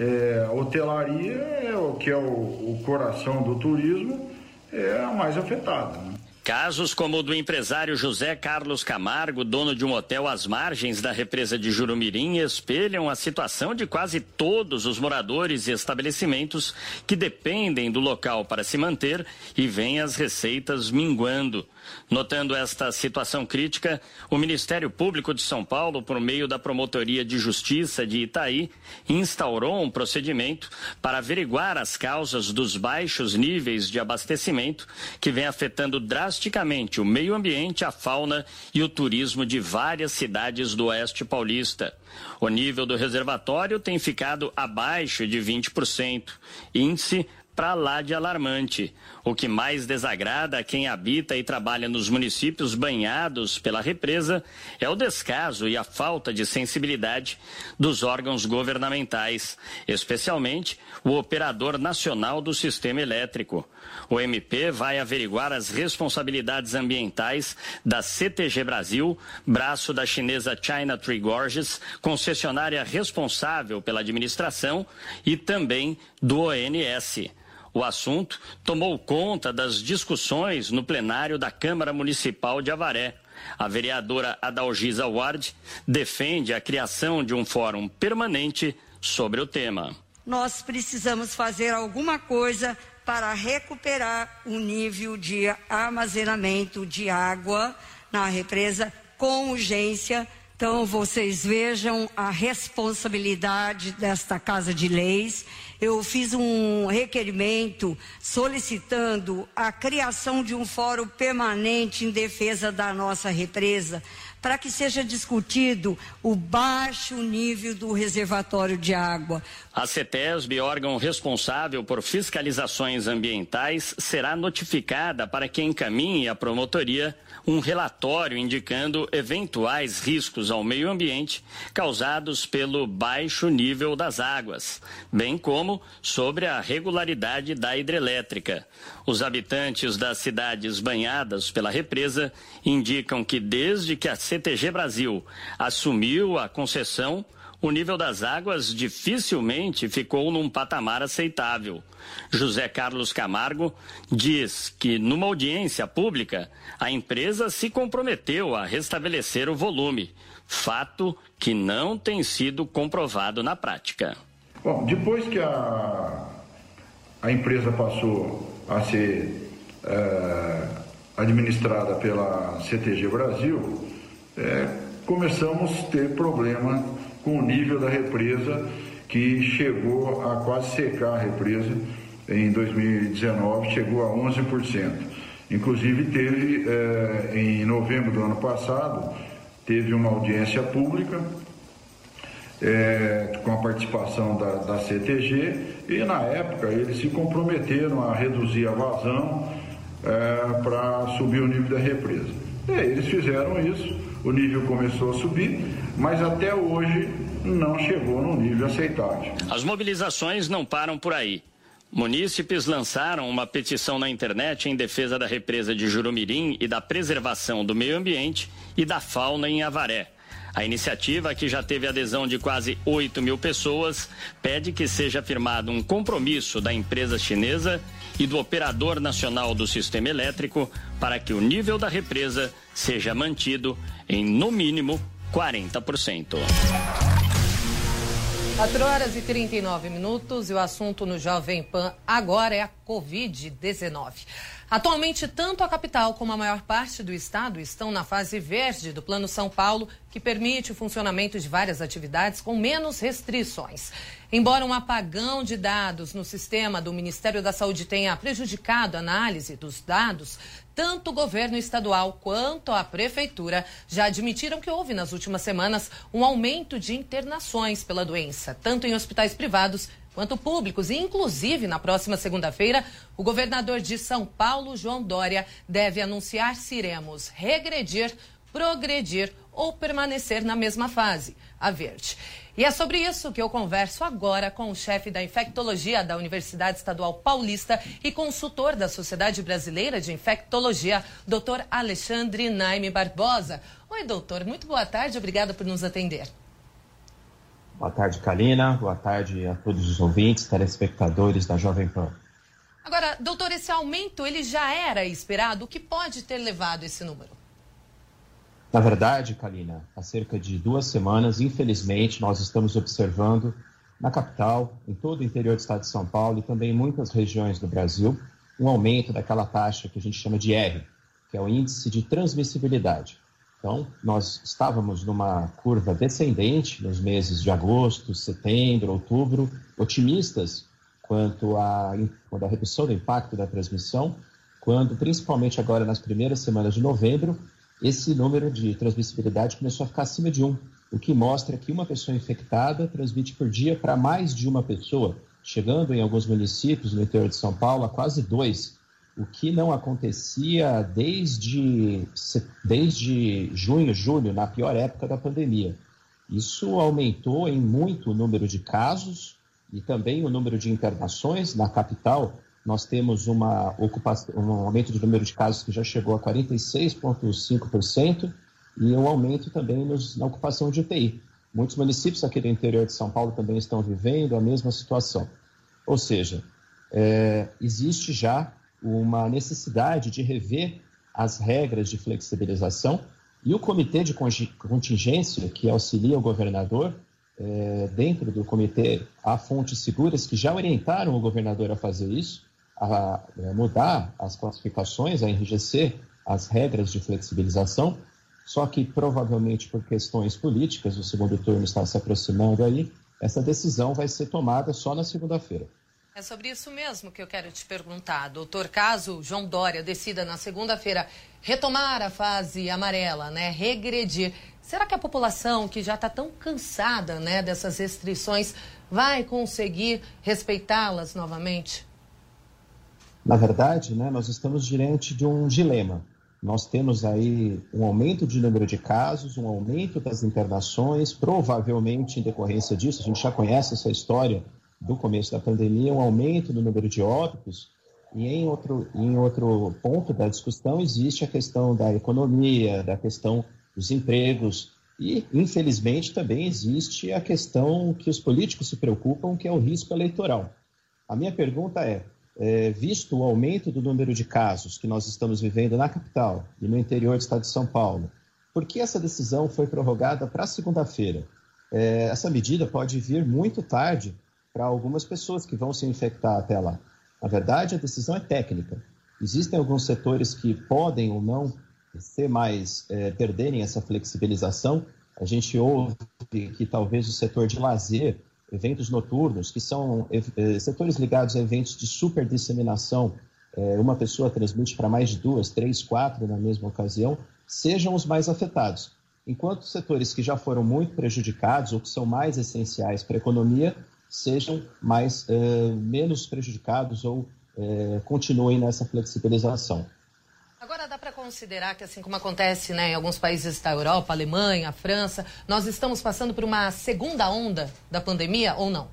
A hotelaria, que é o coração do turismo, é a mais afetada, né? Casos como o do empresário José Carlos Camargo, dono de um hotel às margens da represa de Jurumirim, espelham a situação de quase todos os moradores e estabelecimentos que dependem do local para se manter e veem as receitas minguando. Notando esta situação crítica, o Ministério Público de São Paulo, por meio da Promotoria de Justiça de Itaí, instaurou um procedimento para averiguar as causas dos baixos níveis de abastecimento que vem afetando drasticamente o meio ambiente, a fauna e o turismo de várias cidades do Oeste Paulista. O nível do reservatório tem ficado abaixo de 20%, índice para lá de alarmante. O que mais desagrada a quem habita e trabalha nos municípios banhados pela represa é o descaso e a falta de sensibilidade dos órgãos governamentais, especialmente o Operador Nacional do Sistema Elétrico. O MP vai averiguar as responsabilidades ambientais da CTG Brasil, braço da chinesa China Tree Gorges, concessionária responsável pela administração, e também do ONS. O assunto tomou conta das discussões no plenário da Câmara Municipal de Avaré. A vereadora Adalgisa Ward defende a criação de um fórum permanente sobre o tema. Nós precisamos fazer alguma coisa para recuperar o nível de armazenamento de água na represa com urgência. Então, vocês vejam a responsabilidade desta Casa de Leis. Eu fiz um requerimento solicitando a criação de um fórum permanente em defesa da nossa represa, para que seja discutido o baixo nível do reservatório de água. A CETESB, órgão responsável por fiscalizações ambientais, será notificada para que encaminhe à promotoria um relatório indicando eventuais riscos ao meio ambiente causados pelo baixo nível das águas, bem como sobre a regularidade da hidrelétrica. Os habitantes das cidades banhadas pela represa indicam que desde que a CTG Brasil assumiu a concessão, o nível das águas dificilmente ficou num patamar aceitável. José Carlos Camargo diz que, numa audiência pública, a empresa se comprometeu a restabelecer o volume, fato que não tem sido comprovado na prática. Bom, depois que a empresa passou a ser administrada pela CTG Brasil, começamos a ter problema com o nível da represa, que chegou a quase secar a represa em 2019, chegou a 11%. Inclusive teve, em novembro do ano passado, teve uma audiência pública com a participação da CTG, e na época eles se comprometeram a reduzir a vazão para subir o nível da represa. Eles fizeram isso, o nível começou a subir, mas até hoje não chegou num nível aceitável. As mobilizações não param por aí. Munícipes lançaram uma petição na internet em defesa da represa de Jurumirim e da preservação do meio ambiente e da fauna em Avaré. A iniciativa, que já teve adesão de quase 8 mil pessoas, pede que seja firmado um compromisso da empresa chinesa e do Operador Nacional do Sistema Elétrico para que o nível da represa seja mantido em, no mínimo, 40%. 4h39 e o assunto no Jovem Pan agora é a Covid-19. Atualmente, tanto a capital como a maior parte do estado estão na fase verde do Plano São Paulo, que permite o funcionamento de várias atividades com menos restrições. Embora um apagão de dados no sistema do Ministério da Saúde tenha prejudicado a análise dos dados, tanto o governo estadual quanto a prefeitura já admitiram que houve nas últimas semanas um aumento de internações pela doença, tanto em hospitais privados quanto públicos. E, inclusive, na próxima segunda-feira, o governador de São Paulo, João Dória, deve anunciar se iremos regredir, progredir ou permanecer na mesma fase, a verde. E é sobre isso que eu converso agora com o chefe da infectologia da Universidade Estadual Paulista e consultor da Sociedade Brasileira de Infectologia, Dr. Alexandre Naime Barbosa. Oi, doutor, muito boa tarde, obrigada por nos atender. Boa tarde, Kalina. Boa tarde a todos os ouvintes, telespectadores da Jovem Pan. Agora, doutor, esse aumento, ele já era esperado? O que pode ter levado esse número? Na verdade, Kalina, há cerca de 2 semanas, infelizmente, nós estamos observando na capital, em todo o interior do estado de São Paulo e também em muitas regiões do Brasil, um aumento daquela taxa que a gente chama de R, que é o índice de transmissibilidade. Então, nós estávamos numa curva descendente nos meses de agosto, setembro, outubro, otimistas quanto à redução do impacto da transmissão, quando, principalmente agora nas primeiras semanas de novembro, esse número de transmissibilidade começou a ficar acima de 1, o que mostra que uma pessoa infectada transmite por dia para mais de uma pessoa, chegando em alguns municípios no interior de São Paulo a quase 2, o que não acontecia desde junho, julho, na pior época da pandemia. Isso aumentou em muito o número de casos e também o número de internações. Na capital, nós temos um aumento do número de casos que já chegou a 46,5% e um aumento também na ocupação de UTI. Muitos municípios aqui do interior de São Paulo também estão vivendo a mesma situação. Ou seja, existe já uma necessidade de rever as regras de flexibilização e o comitê de contingência que auxilia o governador, dentro do comitê há fontes seguras que já orientaram o governador a fazer isso, a mudar as classificações, a enrijecer as regras de flexibilização, só que provavelmente por questões políticas, o segundo turno está se aproximando aí, essa decisão vai ser tomada só na segunda-feira. É sobre isso mesmo que eu quero te perguntar, doutor. Caso João Dória decida na segunda-feira retomar a fase amarela, né, regredir, será que a população que já está tão cansada, né, dessas restrições vai conseguir respeitá-las novamente? Na verdade, né, nós estamos diante de um dilema. Nós temos aí um aumento de número de casos, um aumento das internações, provavelmente em decorrência disso, a gente já conhece essa história do começo da pandemia, um aumento no número de óbitos, e em outro ponto da discussão existe a questão da economia, da questão dos empregos, e infelizmente também existe a questão que os políticos se preocupam, que é o risco eleitoral. A minha pergunta visto o aumento do número de casos que nós estamos vivendo na capital e no interior do estado de São Paulo, por que essa decisão foi prorrogada para segunda-feira? Essa medida pode vir muito tarde para algumas pessoas que vão se infectar até lá. Na verdade, a decisão é técnica. Existem alguns setores que podem ou não perderem essa flexibilização. A gente ouve que talvez o setor de lazer, eventos noturnos, que são setores ligados a eventos de superdisseminação, uma pessoa transmite para mais de 2, 3, 4 na mesma ocasião, sejam os mais afetados. enquanto setores que já foram muito prejudicados ou que são mais essenciais para a economia sejam menos prejudicados ou continuem nessa flexibilização. Agora dá para considerar que, assim como acontece, né, em alguns países da Europa, Alemanha, França, nós estamos passando por uma segunda onda da pandemia ou não?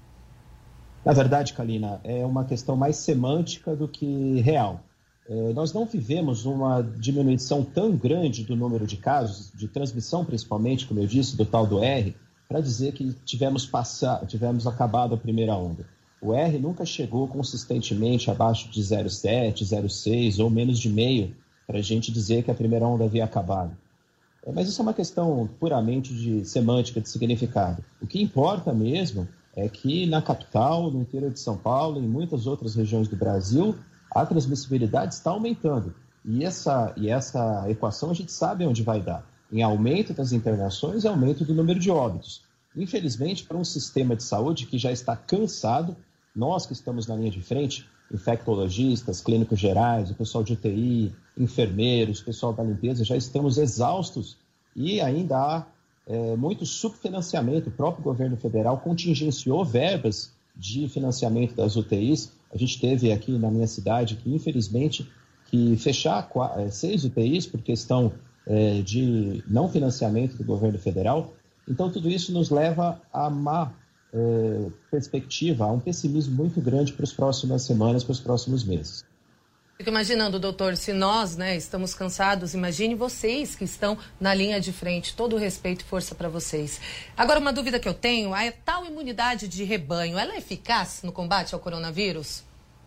Na verdade, Kalina, é uma questão mais semântica do que real. Nós não vivemos uma diminuição tão grande do número de casos, de transmissão principalmente, como eu disse, do tal do R, para dizer que tivemos acabado a primeira onda. O R nunca chegou consistentemente abaixo de 0,7, 0,6 ou menos de meio para a gente dizer que a primeira onda havia acabado. Mas isso é uma questão puramente de semântica, de significado. O que importa mesmo é que na capital, no interior de São Paulo e em muitas outras regiões do Brasil, a transmissibilidade está aumentando. E essa equação a gente sabe onde vai dar. Em aumento das internações e aumento do número de óbitos. Infelizmente, para um sistema de saúde que já está cansado, nós que estamos na linha de frente, infectologistas, clínicos gerais, o pessoal de UTI, enfermeiros, o pessoal da limpeza, já estamos exaustos e ainda há muito subfinanciamento. O próprio governo federal contingenciou verbas de financiamento das UTIs. A gente teve aqui na minha cidade que, infelizmente, fechar 6 UTIs por questão de não financiamento do governo federal. Então, tudo isso nos leva a má perspectiva, a um pessimismo muito grande para as próximas semanas, para os próximos meses. Fico imaginando, doutor, se nós, estamos cansados, imagine vocês que estão na linha de frente. Todo o respeito e força para vocês. Agora, uma dúvida que eu tenho, a tal imunidade de rebanho, ela é eficaz no combate ao coronavírus?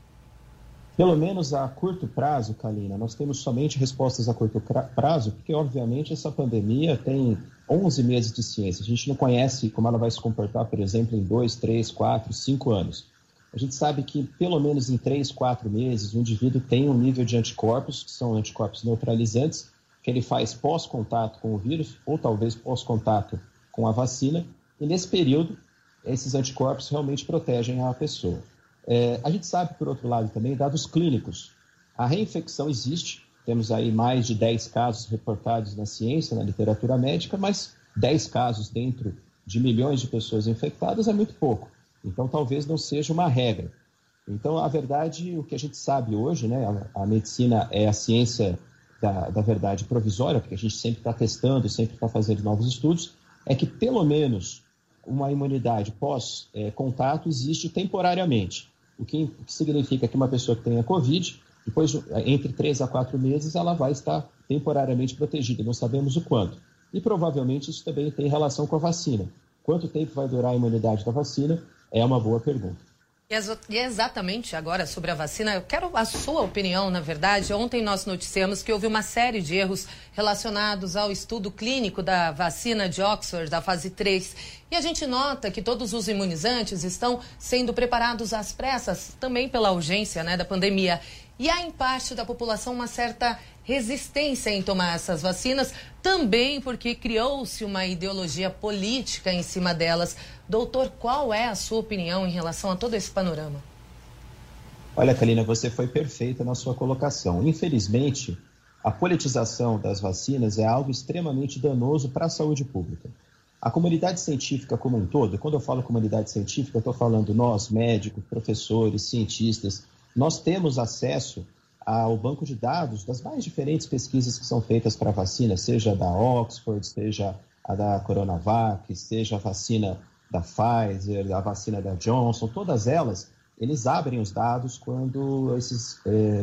Pelo menos a curto prazo, Kalina, nós temos somente respostas a curto prazo, porque, obviamente, essa pandemia tem 11 meses de ciência. A gente não conhece como ela vai se comportar, por exemplo, em 2, 3, 4, 5 anos. A gente sabe que, pelo menos em 3, 4 meses, o indivíduo tem um nível de anticorpos, que são anticorpos neutralizantes, que ele faz pós-contato com o vírus, ou talvez pós-contato com a vacina, e nesse período, esses anticorpos realmente protegem a pessoa. A gente sabe, por outro lado, também, dados clínicos. A reinfecção existe, temos aí mais de 10 casos reportados na ciência, na literatura médica, mas 10 casos dentro de milhões de pessoas infectadas é muito pouco. Então, talvez não seja uma regra. Então, a verdade, o que a gente sabe hoje, a medicina é a ciência da verdade provisória, porque a gente sempre está testando, sempre está fazendo novos estudos, é que pelo menos uma imunidade pós-contato existe temporariamente. O que significa que uma pessoa que tenha Covid, depois, entre 3 a 4 meses, ela vai estar temporariamente protegida, não sabemos o quanto. E provavelmente isso também tem relação com a vacina. Quanto tempo vai durar a imunidade da vacina? É uma boa pergunta. E exatamente agora sobre a vacina, eu quero a sua opinião, na verdade. Ontem nós noticiamos que houve uma série de erros relacionados ao estudo clínico da vacina de Oxford, da fase 3. E a gente nota que todos os imunizantes estão sendo preparados às pressas, também pela urgência, da pandemia. E há em parte da população uma certa resistência em tomar essas vacinas, também porque criou-se uma ideologia política em cima delas. Doutor, qual é a sua opinião em relação a todo esse panorama? Olha, Kalina, você foi perfeita na sua colocação. Infelizmente, a politização das vacinas é algo extremamente danoso para a saúde pública. A comunidade científica como um todo, quando eu falo comunidade científica, eu estou falando nós, médicos, professores, cientistas, nós temos acesso ao banco de dados das mais diferentes pesquisas que são feitas para a vacina, seja a da Oxford, seja a da Coronavac, seja a vacina da Pfizer, a vacina da Johnson, todas elas, eles abrem os dados quando essas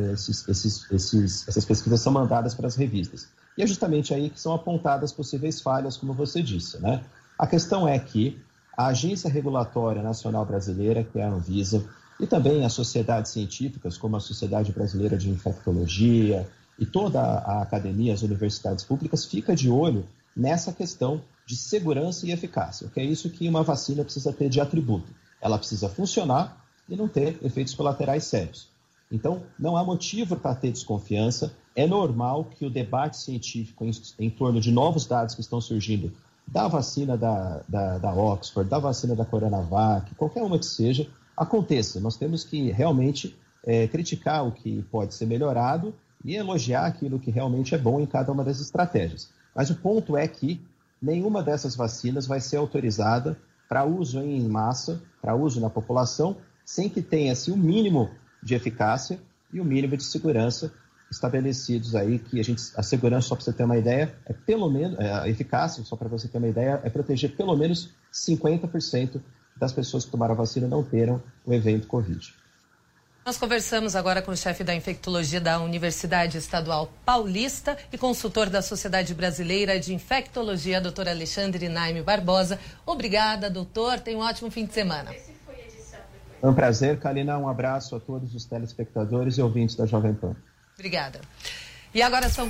pesquisas são mandadas para as revistas. E é justamente aí que são apontadas possíveis falhas, como você disse, A questão é que a Agência Regulatória Nacional Brasileira, que é a Anvisa, e também as sociedades científicas, como a Sociedade Brasileira de Infectologia e toda a academia, as universidades públicas, fica de olho nessa questão de segurança e eficácia, que é isso que uma vacina precisa ter de atributo. Ela precisa funcionar e não ter efeitos colaterais sérios. Então, não há motivo para ter desconfiança. É normal que o debate científico em torno de novos dados que estão surgindo da vacina da Oxford, da vacina da Coronavac, qualquer uma que seja, aconteça. Nós temos que realmente criticar o que pode ser melhorado e elogiar aquilo que realmente é bom em cada uma das estratégias. Mas o ponto é que nenhuma dessas vacinas vai ser autorizada para uso em massa, para uso na população, sem que tenha-se o mínimo de eficácia e o mínimo de segurança estabelecidos aí, que a segurança, só para você ter uma ideia, é pelo menos, a eficácia, só para você ter uma ideia, é proteger pelo menos 50% das pessoas que tomaram a vacina não terem o evento Covid. Nós conversamos agora com o chefe da infectologia da Universidade Estadual Paulista e consultor da Sociedade Brasileira de Infectologia, doutor Alexandre Naime Barbosa. Obrigada, doutor. Tenha um ótimo fim de semana. É um prazer, Kalina. Um abraço a todos os telespectadores e ouvintes da Jovem Pan. Obrigada. E agora são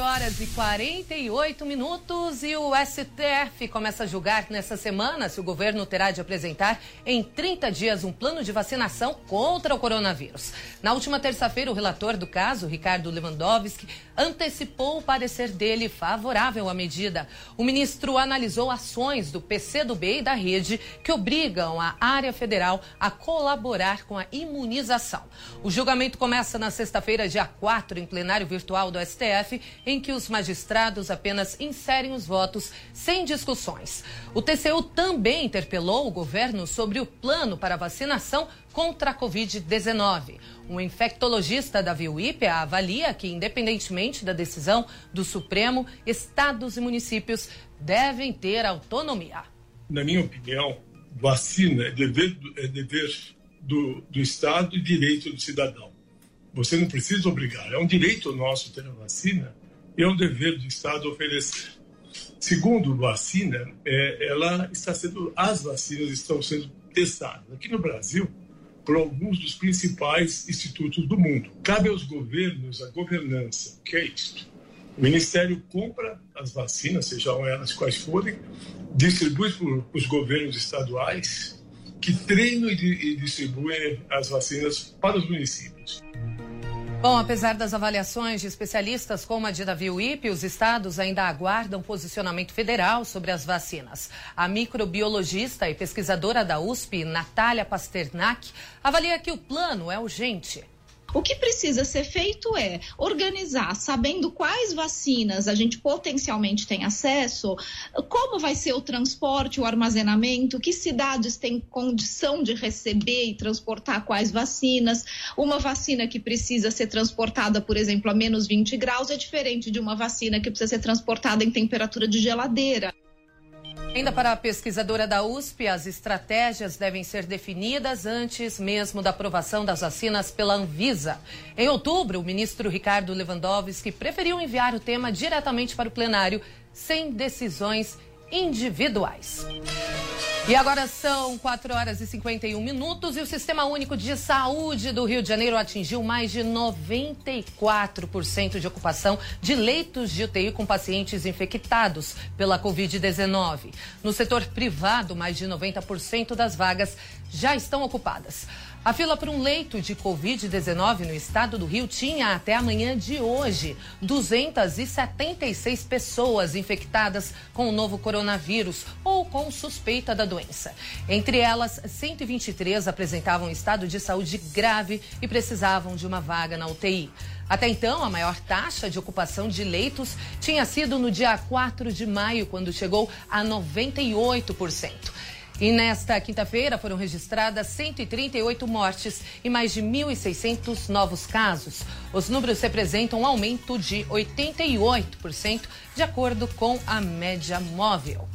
4h48 e o STF começa a julgar nessa semana se o governo terá de apresentar em 30 dias um plano de vacinação contra o coronavírus. Na última terça-feira, o relator do caso, Ricardo Lewandowski, antecipou o parecer dele favorável à medida. O ministro analisou ações do PCdoB e da Rede que obrigam a área federal a colaborar com a imunização. O julgamento começa na sexta-feira, dia 4, em plenário virtual do STF, em que os magistrados apenas inserem os votos sem discussões. O TCU também interpelou o governo sobre o plano para vacinação contra a Covid-19. Um infectologista da VUIP avalia que, independentemente da decisão do Supremo, estados e municípios devem ter autonomia. Na minha opinião, vacina é dever do Estado e direito do cidadão. Você não precisa obrigar, é um direito nosso ter a vacina e é um dever do Estado oferecer. Segundo, vacina, as vacinas estão sendo testadas aqui no Brasil por alguns dos principais institutos do mundo. Cabe aos governos a governança, que é isto. O Ministério compra as vacinas, sejam elas quais forem, distribui para os governos estaduais, que treinam e distribuem as vacinas para os municípios. Bom, apesar das avaliações de especialistas como a de da VUIP, os estados ainda aguardam posicionamento federal sobre as vacinas. A microbiologista e pesquisadora da USP, Natália Pasternak, avalia que o plano é urgente. O que precisa ser feito é organizar, sabendo quais vacinas a gente potencialmente tem acesso, como vai ser o transporte, o armazenamento, que cidades têm condição de receber e transportar quais vacinas. Uma vacina que precisa ser transportada, por exemplo, a menos 20 graus é diferente de uma vacina que precisa ser transportada em temperatura de geladeira. Ainda para a pesquisadora da USP, as estratégias devem ser definidas antes mesmo da aprovação das vacinas pela Anvisa. Em outubro, o ministro Ricardo Lewandowski preferiu enviar o tema diretamente para o plenário, sem decisões individuais. E agora são 4h51 e o Sistema Único de Saúde do Rio de Janeiro atingiu mais de 94% de ocupação de leitos de UTI com pacientes infectados pela Covid-19. No setor privado, mais de 90% das vagas já estão ocupadas. A fila para um leito de Covid-19 no estado do Rio tinha até a manhã de hoje 276 pessoas infectadas com o novo coronavírus ou com suspeita da doença. Entre elas, 123 apresentavam estado de saúde grave e precisavam de uma vaga na UTI. Até então, a maior taxa de ocupação de leitos tinha sido no dia 4 de maio, quando chegou a 98%. E nesta quinta-feira foram registradas 138 mortes e mais de 1.600 novos casos. Os números representam um aumento de 88%, de acordo com a média móvel.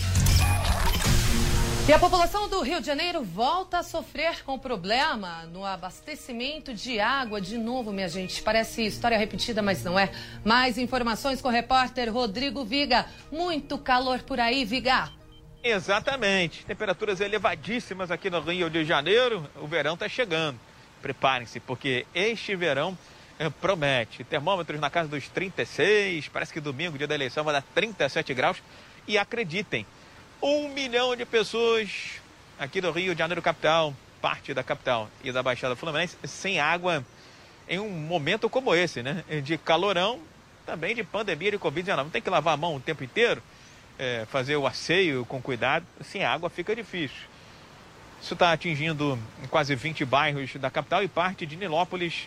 E a população do Rio de Janeiro volta a sofrer com problema no abastecimento de água. De novo, minha gente, parece história repetida, mas não é. Mais informações com o repórter Rodrigo Viga. Muito calor por aí, Viga. Exatamente. Temperaturas elevadíssimas aqui no Rio de Janeiro. O verão está chegando. Preparem-se, porque este verão promete. Termômetros na casa dos 36. Parece que domingo, dia da eleição, vai dar 37 graus. E acreditem, 1 milhão de pessoas aqui do Rio de Janeiro capital, parte da capital e da Baixada Fluminense, sem água em um momento como esse, né? De calorão, também de pandemia de Covid-19. Não tem que lavar a mão o tempo inteiro? Fazer o asseio com cuidado, sem água fica difícil. Isso está atingindo quase 20 bairros da capital e parte de Nilópolis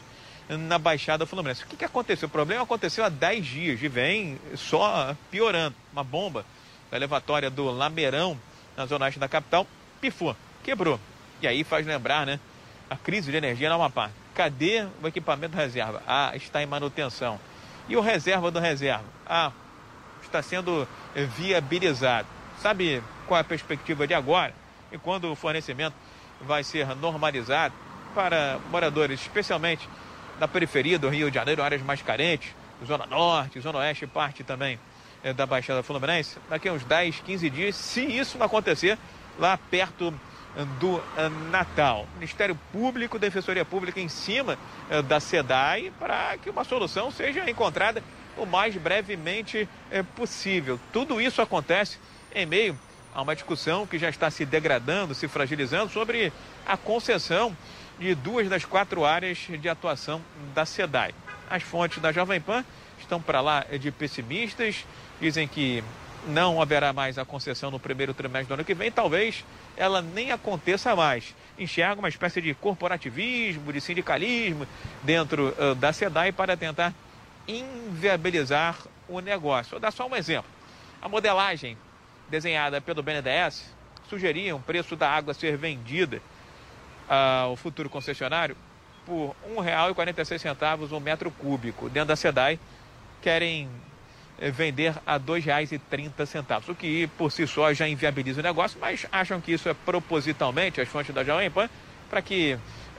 na Baixada Fluminense. O que aconteceu? O problema aconteceu há 10 dias e vem só piorando. Uma bomba da elevatória do Lameirão, na zona oeste da capital, pifou, quebrou. E aí faz lembrar, né, a crise de energia na Amapá. Cadê o equipamento reserva? Está em manutenção. E o reserva do reserva? Está sendo viabilizado. Sabe qual é a perspectiva de agora? E quando o fornecimento vai ser normalizado para moradores, especialmente da periferia do Rio de Janeiro, áreas mais carentes, Zona Norte, Zona Oeste, parte também da Baixada Fluminense, daqui a uns 10, 15 dias, se isso não acontecer lá perto do Natal. Ministério Público, Defensoria Pública em cima da SEDAI para que uma solução seja encontrada o mais brevemente possível. Tudo isso acontece em meio a uma discussão que já está se degradando, se fragilizando sobre a concessão de 2 das 4 áreas de atuação da SEDAI. As fontes da Jovem Pan estão para lá de pessimistas, dizem que não haverá mais a concessão no primeiro trimestre do ano que vem, talvez ela nem aconteça mais. Enxerga uma espécie de corporativismo, de sindicalismo dentro da SEDAI para tentar inviabilizar o negócio. Vou dar só um exemplo. A modelagem desenhada pelo BNDES sugeria um preço da água ser vendida ao futuro concessionário por R$ 1,46 um metro cúbico. Dentro da SEDAI querem vender a R$ 2,30, o que por si só já inviabiliza o negócio, mas acham que isso é propositalmente, as fontes da Jovem Pan, para que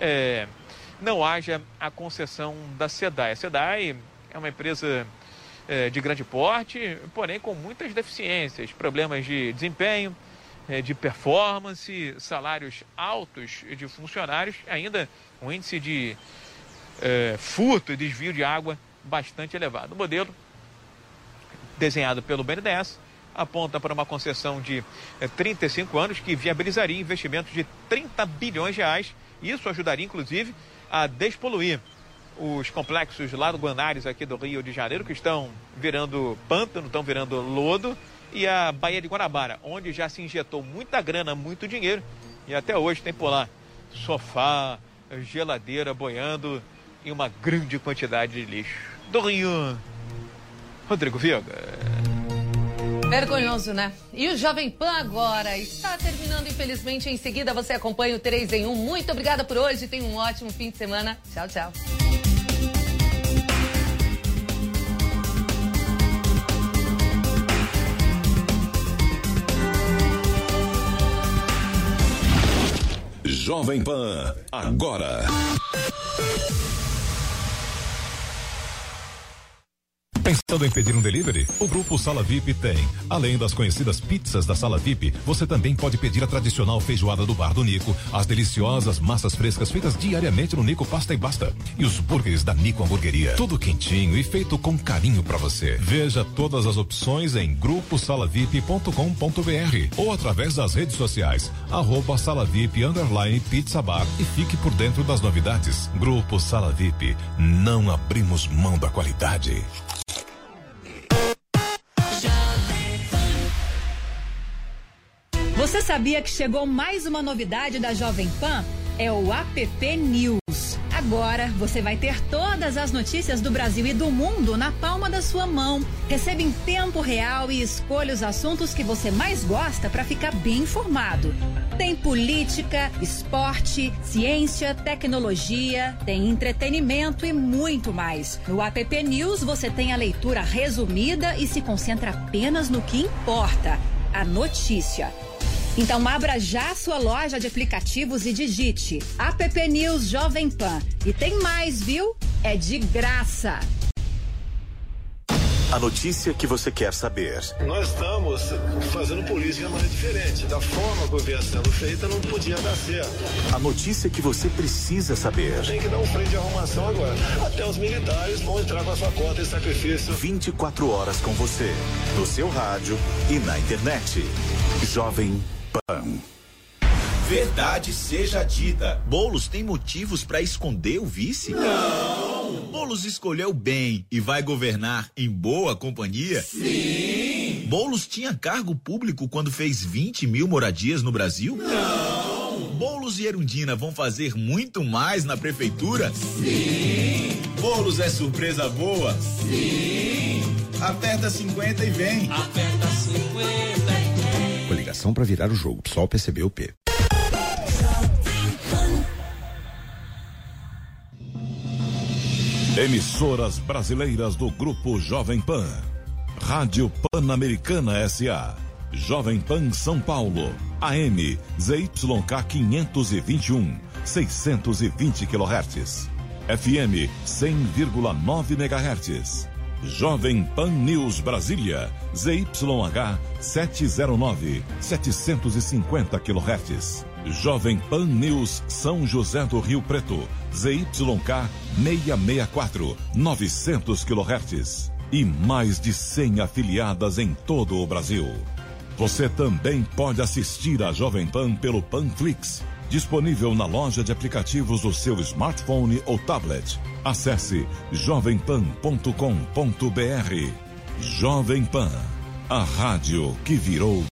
não haja a concessão da SEDAI. A SEDAI é uma empresa de grande porte, porém com muitas deficiências, problemas de desempenho, de performance, salários altos de funcionários, ainda um índice de furto e desvio de água bastante elevado. O modelo desenhado pelo BNDES aponta para uma concessão de 35 anos que viabilizaria investimentos de 30 bilhões de reais. Isso ajudaria, inclusive, a despoluir os complexos lá do Guanares, aqui do Rio de Janeiro, que estão virando pântano, estão virando lodo, e a Baía de Guanabara, onde já se injetou muita grana, muito dinheiro, e até hoje tem por lá sofá, geladeira boiando e uma grande quantidade de lixo. Do Rio, Rodrigo Viga. Vergonhoso, né? E o Jovem Pan agora está terminando, infelizmente. Em seguida você acompanha o 3 em 1. Muito obrigada por hoje. Tenha um ótimo fim de semana. Tchau, tchau. Jovem Pan, agora. Pensando em pedir um delivery? O Grupo Sala VIP tem. Além das conhecidas pizzas da Sala VIP, você também pode pedir a tradicional feijoada do Bar do Nico, as deliciosas massas frescas feitas diariamente no Nico Pasta e Basta, e os burgers da Nico Hamburgueria. Tudo quentinho e feito com carinho pra você. Veja todas as opções em gruposalavip.com.br ou através das redes sociais, @salavip_pizza bar, e fique por dentro das novidades. Grupo Sala VIP, não abrimos mão da qualidade. Você sabia que chegou mais uma novidade da Jovem Pan? É o APP News. Agora você vai ter todas as notícias do Brasil e do mundo na palma da sua mão. Receba em tempo real e escolha os assuntos que você mais gosta para ficar bem informado. Tem política, esporte, ciência, tecnologia, tem entretenimento e muito mais. No APP News você tem a leitura resumida e se concentra apenas no que importa, a notícia. Então abra já a sua loja de aplicativos e digite APP News Jovem Pan. E tem mais, viu? É de graça. A notícia que você quer saber. Nós estamos fazendo política de maneira diferente. Da forma que vinha sendo feita, não podia dar certo. A notícia que você precisa saber. Tem que dar um freio de arrumação agora. Até os militares vão entrar com a sua conta de sacrifício. 24 horas com você, no seu rádio e na internet. Jovem Pan. Verdade seja dita. Boulos tem motivos para esconder o vice? Não. Boulos escolheu bem e vai governar em boa companhia? Sim. Boulos tinha cargo público quando fez 20 mil moradias no Brasil? Não. Bolos e Erundina vão fazer muito mais na prefeitura? Sim! Bolos é surpresa boa? Sim! Aperta 50 e vem! Aperta 50 e vem! Coligação para virar o jogo. PSOL, PCB, UP. Emissoras brasileiras do Grupo Jovem Pan. Rádio Pan-Americana S.A. Jovem Pan São Paulo. AM ZYK 521, 620 kHz. FM 100,9 MHz. Jovem Pan News Brasília. ZYH 709, 750 kHz. Jovem Pan News São José do Rio Preto. ZYK 664, 900 kHz. E mais de 100 afiliadas em todo o Brasil. Você também pode assistir a Jovem Pan pelo Panflix, disponível na loja de aplicativos do seu smartphone ou tablet. Acesse jovempan.com.br. Jovem Pan, a rádio que virou